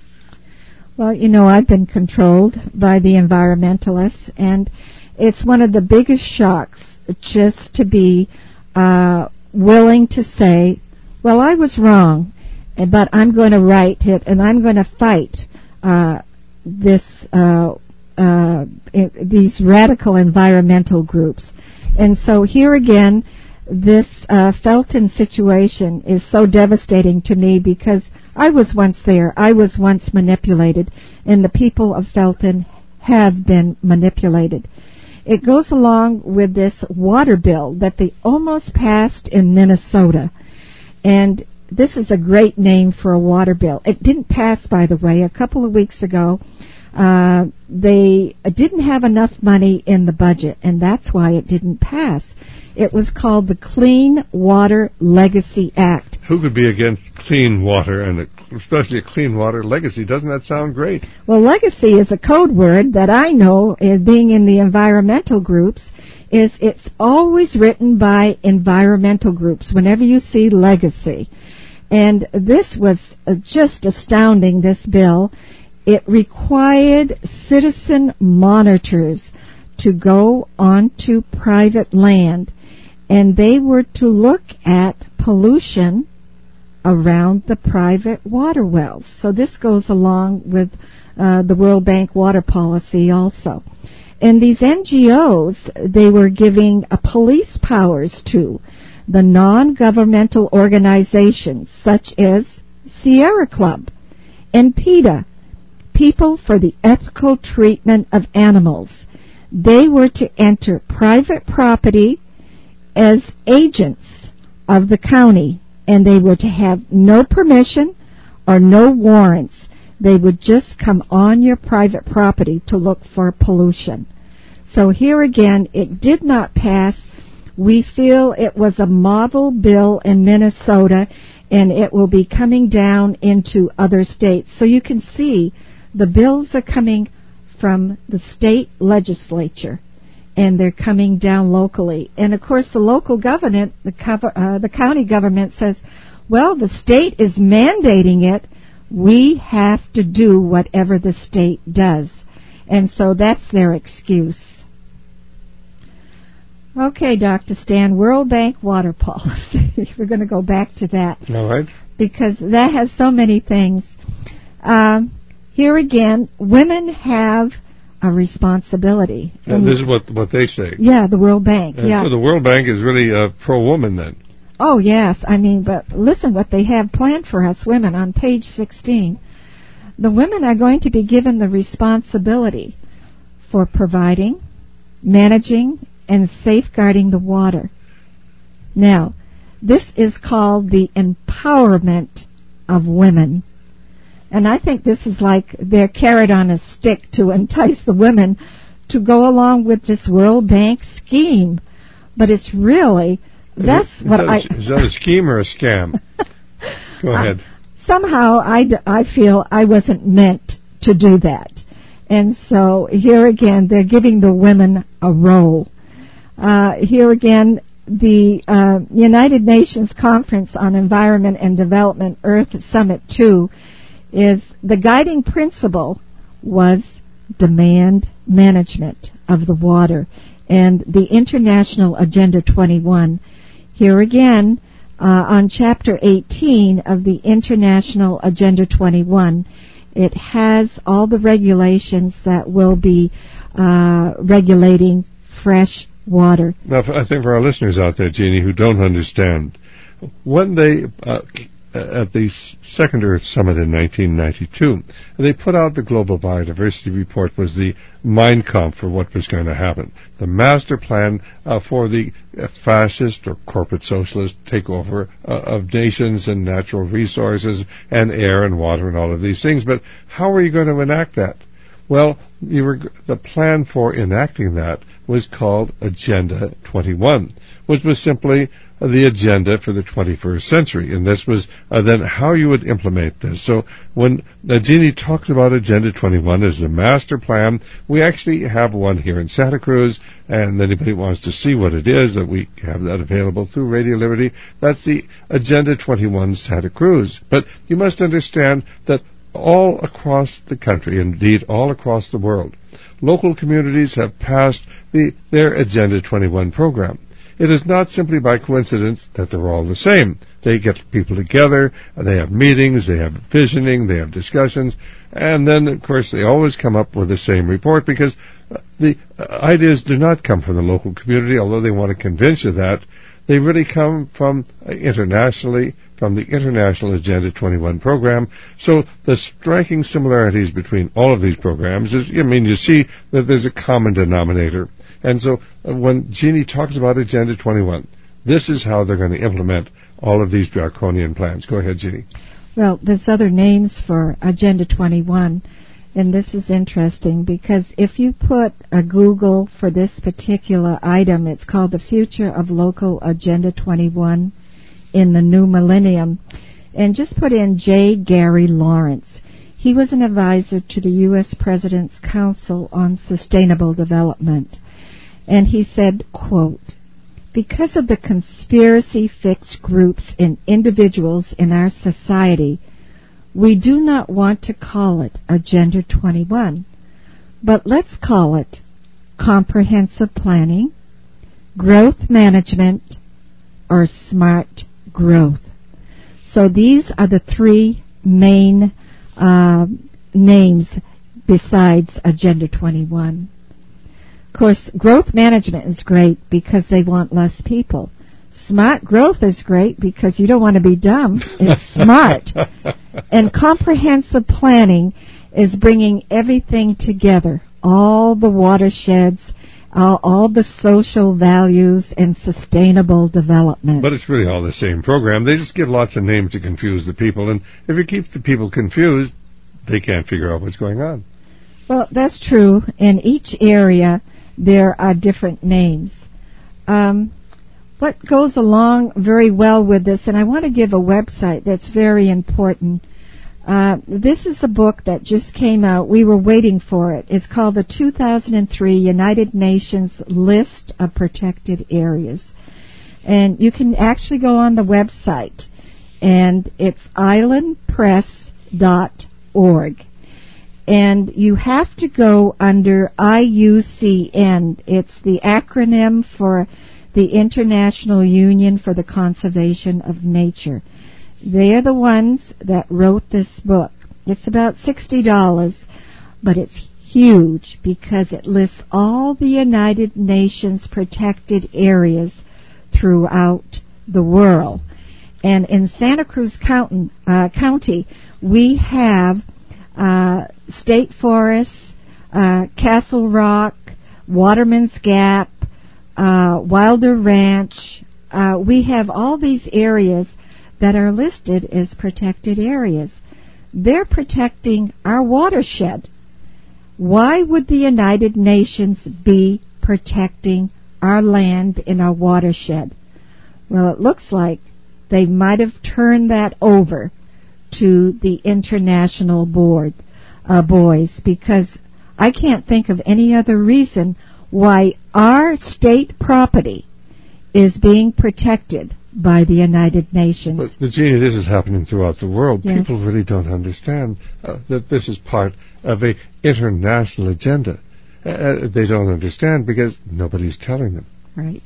S3: Well, you know, I've been controlled by the environmentalists, and it's one of the biggest shocks just to be uh, willing to say, well, I was wrong, but I'm going to right it, and I'm going to fight uh, this uh, uh, these radical environmental groups. And so here again, this uh, Felton situation is so devastating to me because I was once there. I was once manipulated, and the people of Felton have been manipulated. It goes along with this water bill that they almost passed in Minnesota. And this is a great name for a water bill. It didn't pass, by the way. A couple of weeks ago, uh, they didn't have enough money in the budget, and that's why it didn't pass. It was called the Clean Water Legacy Act.
S1: Who could be against clean water, and especially a clean water legacy? Doesn't that sound great?
S3: Well, legacy is a code word that I know, uh, being in the environmental groups, is it's always written by environmental groups whenever you see legacy. And this was uh, just astounding, this bill. It required citizen monitors to go onto private land, and they were to look at pollution around the private water wells. So this goes along with uh, the World Bank water policy also. And these N G Os, they were giving uh, police powers to the non-governmental organizations such as Sierra Club and PETA, People for the Ethical Treatment of Animals. They were to enter private property as agents of the county, and they were to have no permission or no warrants. They would just come on your private property to look for pollution. So here again, it did not pass. We feel it was a model bill in Minnesota, and it will be coming down into other states. So you can see the bills are coming from the state legislature, and they're coming down locally. And of course, the local government, the, cover, uh, the county government says, well, the state is mandating it. We have to do whatever the state does. And so that's their excuse. Okay, Doctor Stan, World Bank water policy. We're going to go back to that.
S1: All right.
S3: Because that has so many things. Um, here again, women have a responsibility.
S1: And, and this is what what they say.
S3: Yeah, the World Bank.
S1: And
S3: yeah.
S1: So the World Bank is really uh, pro-woman then.
S3: Oh, yes. I mean, but listen what they have planned for us women on page sixteen. The women are going to be given the responsibility for providing, managing, and safeguarding the water. Now, this is called the empowerment of women. And I think this is like their carrot on a stick to entice the women to go along with this World Bank scheme. But it's really, that's
S1: is
S3: what
S1: that
S3: I...
S1: A, is that a scheme or a scam? Go ahead.
S3: Uh, somehow I, d- I feel I wasn't meant to do that. And so here again, they're giving the women a role. Uh, here again, the uh, United Nations Conference on Environment and Development, Earth Summit two, is the guiding principle was demand management of the water. And the International Agenda twenty-one, here again, uh, on Chapter eighteen of the International Agenda twenty-one, it has all the regulations that will be uh, regulating fresh water.
S1: Now, I think for our listeners out there, Jeannie, who don't understand, when they, uh, at the Second Earth Summit in nineteen ninety-two, they put out the Global Biodiversity Report, was the Mein Kampf for what was going to happen. The master plan uh, for the uh, fascist or corporate socialist takeover uh, of nations and natural resources and air and water and all of these things. But how are you going to enact that? Well, you were, the plan for enacting that was called Agenda twenty-one, which was simply uh, the agenda for the twenty-first century. And this was uh, then how you would implement this. So when uh, Jeannie talks about Agenda twenty-one as the master plan, we actually have one here in Santa Cruz, and anybody wants to see what it is, that we have that available through Radio Liberty. That's the Agenda twenty-one Santa Cruz. But you must understand that all across the country, indeed all across the world, local communities have passed the, their Agenda twenty-one program. It is not simply by coincidence that they're all the same. They get people together, they have meetings, they have visioning, they have discussions, and then, of course, they always come up with the same report because the ideas do not come from the local community, although they want to convince you that. They really come from uh, internationally, from the International Agenda twenty-one program. So the striking similarities between all of these programs is, I mean, you see that there's a common denominator. And so uh, when Jeannie talks about Agenda twenty-one, this is how they're going to implement all of these draconian plans. Go ahead, Jeannie.
S3: Well, there's other names for Agenda twenty-one. And this is interesting because if you put a Google for this particular item, it's called The Future of Local Agenda twenty-one in the New Millennium, and just put in J. Gary Lawrence. He was an advisor to the U S President's Council on Sustainable Development. And he said, quote, "Because of the conspiracy-fixed groups and individuals in our society, we do not want to call it Agenda twenty-one, but let's call it comprehensive planning, growth management, or smart growth." So these are the three main uh, names besides Agenda twenty-one. Of course, growth management is great because they want less people. Smart growth is great because you don't want to be dumb. It's smart. And comprehensive planning is bringing everything together, all the watersheds, all, all the social values, and sustainable development.
S1: But it's really all the same program. They just give lots of names to confuse the people. And if you keep the people confused, they can't figure out what's going on.
S3: Well, that's true. In each area, there are different names. Um... What goes along very well with this, and I want to give a website that's very important. Uh, this is a book that just came out. We were waiting for it. It's called the two thousand three United Nations List of Protected Areas. And you can actually go on the website, and it's island press dot org. And you have to go under I U C N. It's the acronym for the International Union for the Conservation of Nature. They're the ones that wrote this book. It's about sixty dollars, but it's huge because it lists all the United Nations protected areas throughout the world. And in Santa Cruz County, uh, County we have uh, state forests, uh, Castle Rock, Waterman's Gap, uh, Wilder Ranch. Uh, we have all these areas that are listed as protected areas. They're protecting our watershed. Why would the United Nations be protecting our land in our watershed? Well, it looks like they might have turned that over to the international board, uh, boys, because I can't think of any other reason why our state property is being protected by the United Nations.
S1: But, but Jeannie, this is happening throughout the world.
S3: Yes.
S1: People really don't understand uh, that this is part of a international agenda. Uh, they don't understand because nobody's telling them.
S3: Right.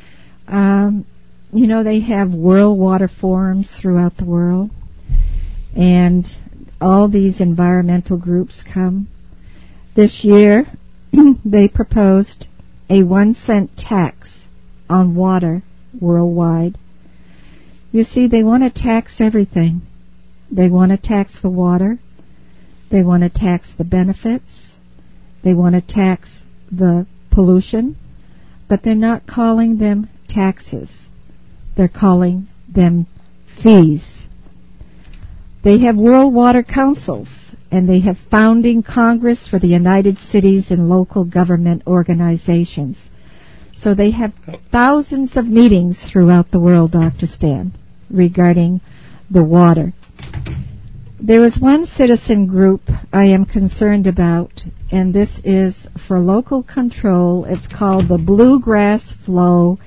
S3: Um, you know, they have world water forums throughout the world, and all these environmental groups come. This year, they proposed a one cent tax on water worldwide. You see, they want to tax everything. They want to tax the water. They want to tax the benefits. They want to tax the pollution. But they're not calling them taxes. They're calling them fees. They have world water councils, and they have founding Congress for the United Cities and local government organizations. So they have thousands of meetings throughout the world, Doctor Stan, regarding the water. There is one citizen group I am concerned about, and this is for local control. It's called the Bluegrass Flow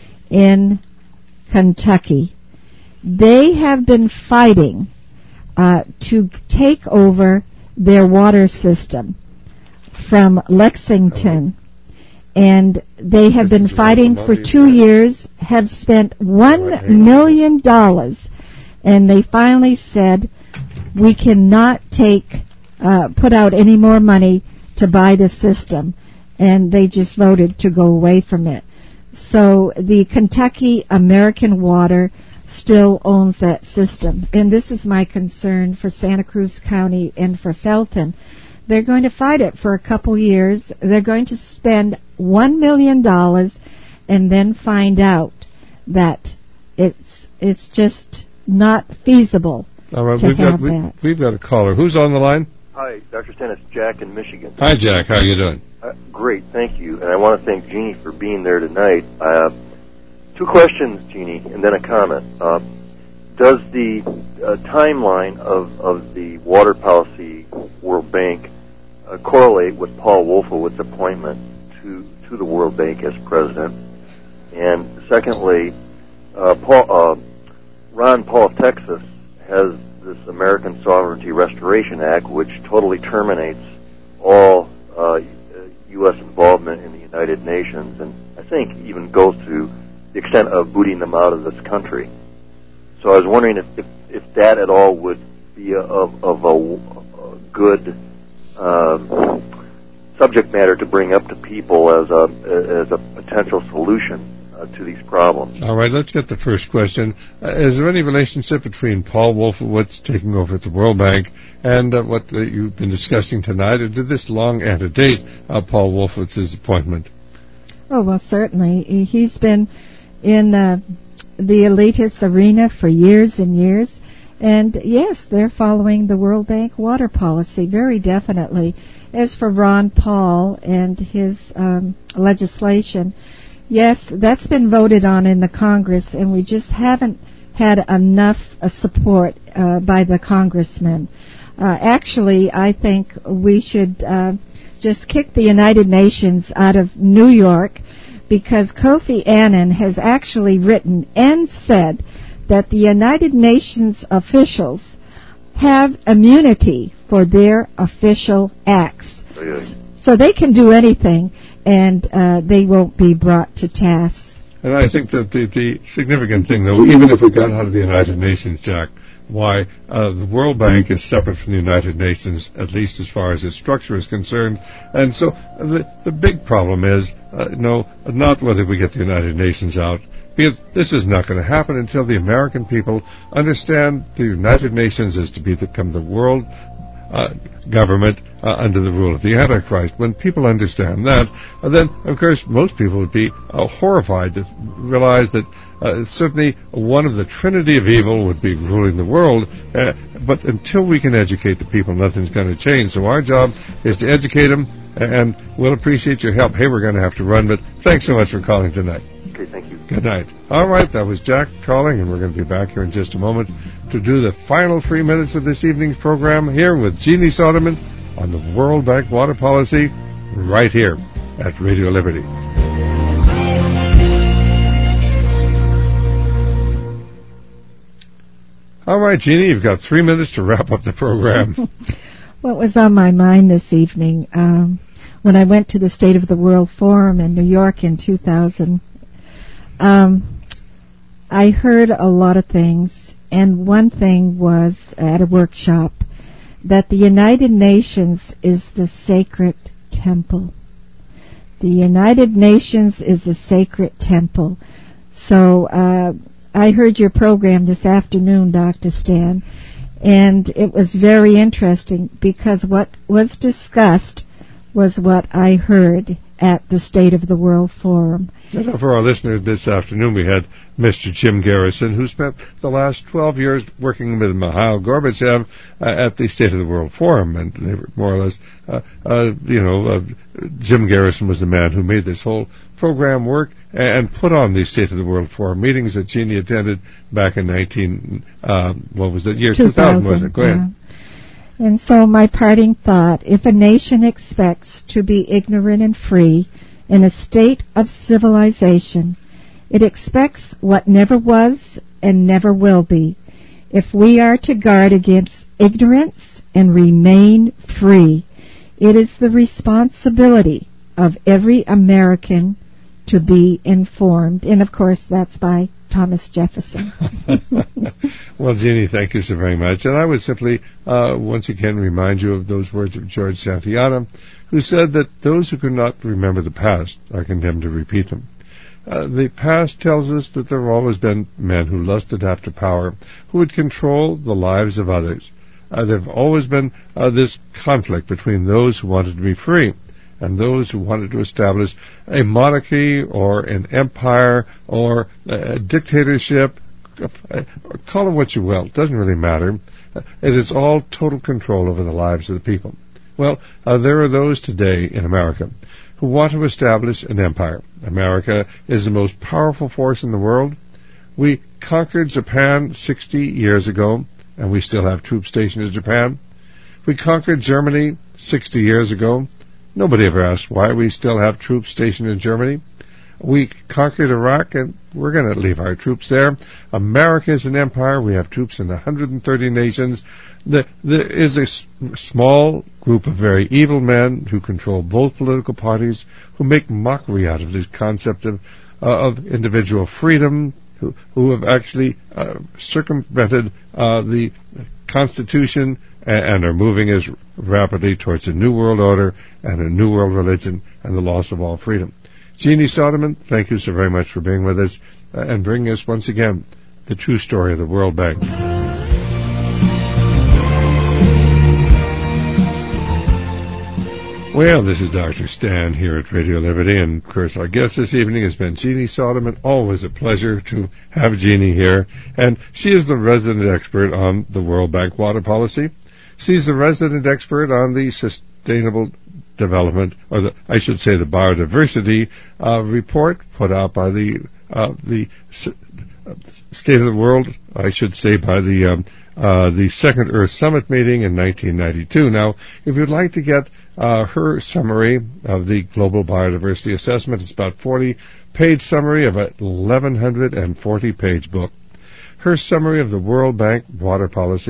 S3: in Kentucky. They have been fighting uh, to take over their water system from Lexington. And they have been fighting for two years, have spent one million dollars, and they finally said, we cannot take, uh, put out any more money to buy the system, and they just voted to go away from it. So the Kentucky American Water still owns that system, and this is my concern for Santa Cruz County and for Felton. They're going to fight it for a couple years. They're going to spend one million dollars and then find out that it's it's just not feasible
S1: All right,
S3: to
S1: we've
S3: have
S1: got, we,
S3: that.
S1: we've got a caller. Who's on the line?
S4: Hi, Doctor Stan. It's Jack in Michigan.
S1: Hi, Jack. How are you doing?
S4: Uh, great, thank you. And I want to thank Jeannie for being there tonight. Uh, two questions, Jeannie, and then a comment. Uh, does the uh, timeline of, of the Water Policy World Bank uh, correlate with Paul Wolfowitz's appointment to, to the World Bank as president? And secondly, uh, Paul, uh, Ron Paul of Texas has this American Sovereignty Restoration Act, which totally terminates all uh, U S involvement in the United Nations, and I think even goes to the extent of booting them out of this country. So I was wondering if, if, if that at all would be a, of, of a, a good uh, subject matter to bring up to people as a as a potential solution Uh, to these problems.
S1: All right, let's get the first question. Uh, is there any relationship between Paul Wolfowitz taking over at the World Bank and uh, what uh, you've been discussing tonight, or did this long antedate uh, Paul Wolfowitz's appointment?
S3: Oh, well, certainly. He's been in uh, the elitist arena for years and years. And, yes, they're following the World Bank water policy very definitely. As for Ron Paul and his um, legislation, yes, that's been voted on in the Congress, and we just haven't had enough uh, support uh, by the congressmen. Uh, actually, I think we should uh, just kick the United Nations out of New York, because Kofi Annan has actually written and said that the United Nations officials have immunity for their official acts.
S4: Really?
S3: So they can do anything, and uh, they won't be brought to task.
S1: And I think that the, the significant thing, though, even if we got out of the United Nations, Jack, why uh, the World Bank is separate from the United Nations, at least as far as its structure is concerned. And so uh, the, the big problem is, uh, no, not whether we get the United Nations out, because this is not going to happen until the American people understand the United Nations is to become the world uh, government uh, under the rule of the Antichrist. When people understand that, uh, then, of course, most people would be uh, horrified to realize that uh, certainly one of the trinity of evil would be ruling the world, uh, but until we can educate the people, nothing's going to change. So our job is to educate them, and we'll appreciate your help. Hey, we're going to have to run, but thanks so much for calling tonight.
S4: Okay, thank you.
S1: Good night. All right, that was Jack calling, and we're going to be back here in just a moment to do the final three minutes of this evening's program here with Jeannie Soderman on the World Bank Water Policy right here at Radio Liberty. All right, Jeannie, you've got three minutes to wrap up the program.
S3: What was on my mind this evening, um, when I went to the State of the World Forum in New York in two thousand, um, I heard a lot of things, and one thing was at a workshop that the United Nations is the sacred temple. The United Nations is a sacred temple. So uh, I heard your program this afternoon, Doctor Stan, and it was very interesting because what was discussed was what I heard at the State of the World Forum.
S1: And for our listeners this afternoon, we had Mister Jim Garrison, who spent the last twelve years working with Mikhail Gorbachev uh, at the State of the World Forum, and they were more or less, uh, uh, you know, uh, Jim Garrison was the man who made this whole program work and put on the State of the World Forum meetings that Jeannie attended back in nineteen, uh, what was it, year two thousand, was it? Go ahead.
S3: Yeah. And so my parting thought, if a nation expects to be ignorant and free in a state of civilization, it expects what never was and never will be. If we are to guard against ignorance and remain free, it is the responsibility of every American to be informed. And, of course, that's by Thomas Jefferson.
S1: Well, Jeannie, thank you so very much. And I would simply uh, once again remind you of those words of George Santayana, who said that those who cannot remember the past are condemned to repeat them. Uh, the past tells us that there have always been men who lusted after power, who would control the lives of others. Uh, there have always been uh, this conflict between those who wanted to be free and those who wanted to establish a monarchy or an empire or a dictatorship. Call it what you will. It doesn't really matter. It is all total control over the lives of the people. Well, uh, there are those today in America who want to establish an empire. America is the most powerful force in the world. We conquered Japan sixty years ago, and we still have troops stationed in Japan. We conquered Germany sixty years ago. Nobody ever asked why we still have troops stationed in Germany. We conquered Iraq, and we're going to leave our troops there. America is an empire. We have troops in one hundred thirty nations. The, there is a s- small group of very evil men who control both political parties, who make mockery out of this concept of, uh, of individual freedom, who, who have actually uh, circumvented uh, the Constitution and, and are moving as rapidly towards a new world order and a new world religion and the loss of all freedom. Jeannie Soderman, thank you so very much for being with us uh, and bringing us once again the true story of the World Bank. Well, this is Doctor Stan here at Radio Liberty, and of course our guest this evening has been Jeannie Soderman. Always a pleasure to have Jeannie here, and she is the resident expert on the World Bank water policy. She's the resident expert on the sustainable development, or the, I should say the biodiversity uh, report put out by the uh, the S- State of the World, I should say by the um, uh, the Second Earth Summit meeting in nineteen ninety-two. Now, if you'd like to get uh, her summary of the Global Biodiversity Assessment, it's about forty-page summary of an eleven forty-page book. Her summary of the World Bank water policy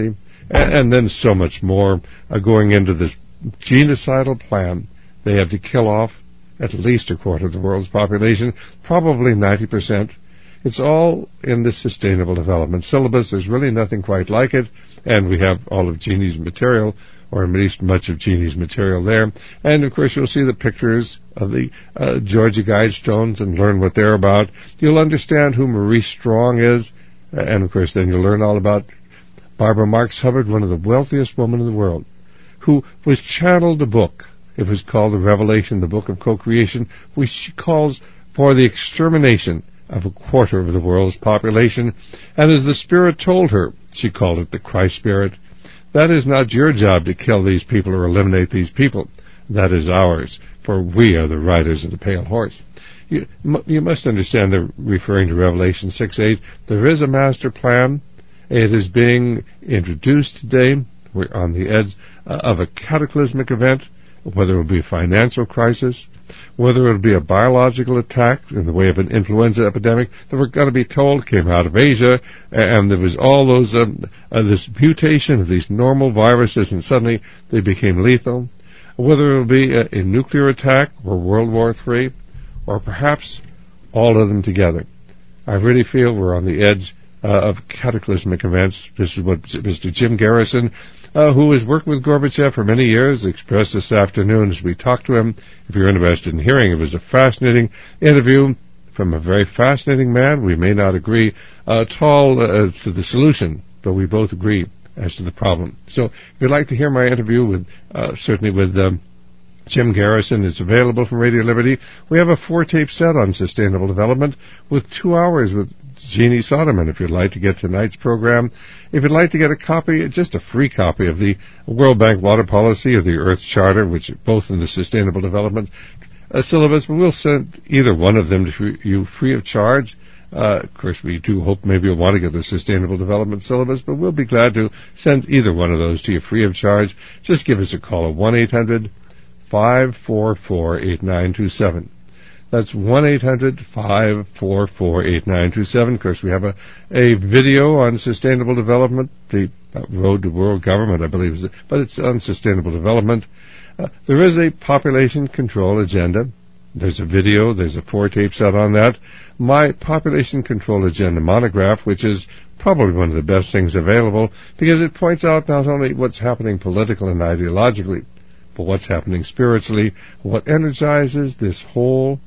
S1: and, and then so much more uh, going into this genocidal plan. They have to kill off at least a quarter of the world's population, probably ninety percent. It's all in the Sustainable Development Syllabus. There's really nothing quite like it, and we have all of Jeannie's material, or at least much of Jeannie's material there. And, of course, you'll see the pictures of the uh, Georgia Guidestones and learn what they're about. You'll understand who Marie Strong is, and, of course, then you'll learn all about Barbara Marx Hubbard, one of the wealthiest women in the world, who was channeled a book. It was called The Revelation, the Book of Co-Creation, which she calls for the extermination of a quarter of the world's population. And as the Spirit told her, she called it the Christ Spirit. That is not your job to kill these people or eliminate these people. That is ours, for we are the riders of the pale horse. You, you must understand they're referring to Revelation six eight. There is a master plan. It is being introduced today. We're on the edge uh, of a cataclysmic event, whether it will be a financial crisis, whether it will be a biological attack in the way of an influenza epidemic that we're going to be told came out of Asia, and there was all those um, uh, this mutation of these normal viruses, and suddenly they became lethal, whether it will be a, a nuclear attack or World War Three, or perhaps all of them together. I really feel we're on the edge uh, of cataclysmic events. This is what Mister Jim Garrison, Uh, who has worked with Gorbachev for many years, expressed this afternoon as we talked to him. If you're interested in hearing, it was a fascinating interview from a very fascinating man. We may not agree uh, at all uh, to the solution, but we both agree as to the problem. So if you'd like to hear my interview with, uh, certainly with um, Jim Garrison, it's available from Radio Liberty. We have a four-tape set on sustainable development with two hours with Jeannie Soderman. If you'd like to get tonight's program, if you'd like to get a copy, just a free copy of the World Bank Water Policy or the Earth Charter, which are both in the Sustainable Development uh, Syllabus, but we'll send either one of them to you free of charge. Uh, of course, we do hope maybe you'll want to get the Sustainable Development Syllabus, but we'll be glad to send either one of those to you free of charge. Just give us a call at one eight hundred five four four eight nine two seven. That's one eight hundred five four four eight nine two seven. Of course, we have a, a video on sustainable development, the road to world government, I believe, is it, but it's on sustainable development. Uh, there is a population control agenda. There's a video. There's a four-tape set on that. My population control agenda monograph, which is probably one of the best things available, because it points out not only what's happening politically and ideologically, but what's happening spiritually, what energizes this whole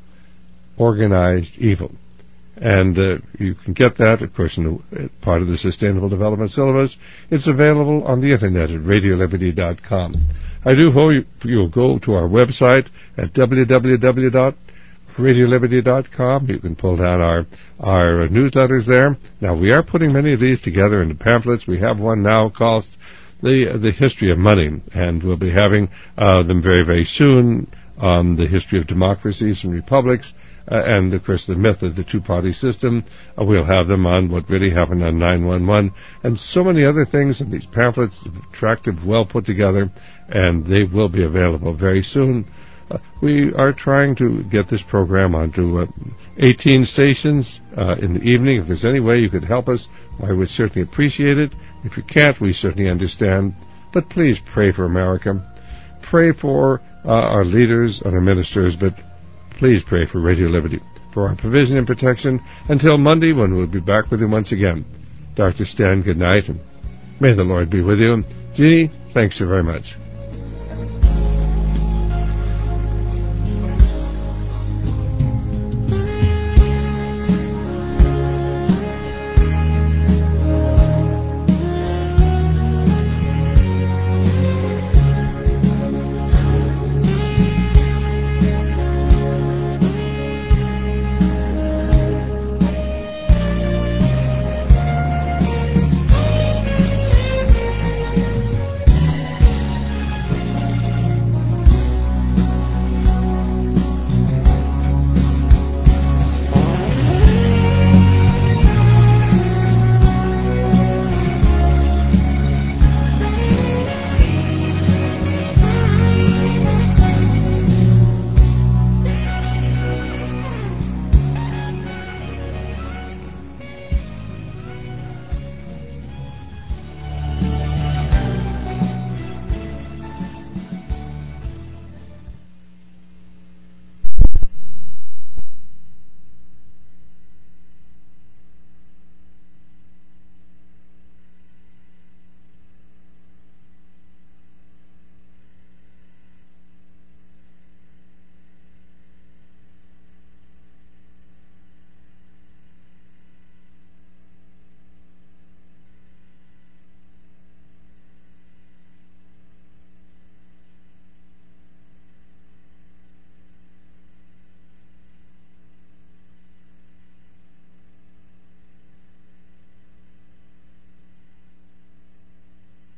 S1: organized evil. And uh, you can get that, of course, in the, part of the Sustainable Development Syllabus. It's available on the Internet at radio liberty dot com. I do hope you'll go to our website at w w w dot radio liberty dot com. You can pull down our, our newsletters there. Now, we are putting many of these together into pamphlets. We have one now called the, the History of Money, and we'll be having uh, them very, very soon on the history of democracies and republics. Uh, and, of course, the myth of the two-party system. Uh, we'll have them on what really happened on nine one one, and so many other things in these pamphlets, attractive, well put together, and they will be available very soon. Uh, we are trying to get this program onto uh, eighteen stations uh, in the evening. If there's any way you could help us, I would certainly appreciate it. If you can't, we certainly understand. But please pray for America. Pray for uh, our leaders and our ministers, but please pray for Radio Liberty, for our provision and protection. Until Monday, when we'll be back with you once again. Doctor Stan, good night, and may the Lord be with you. Jeannie, thanks so very much.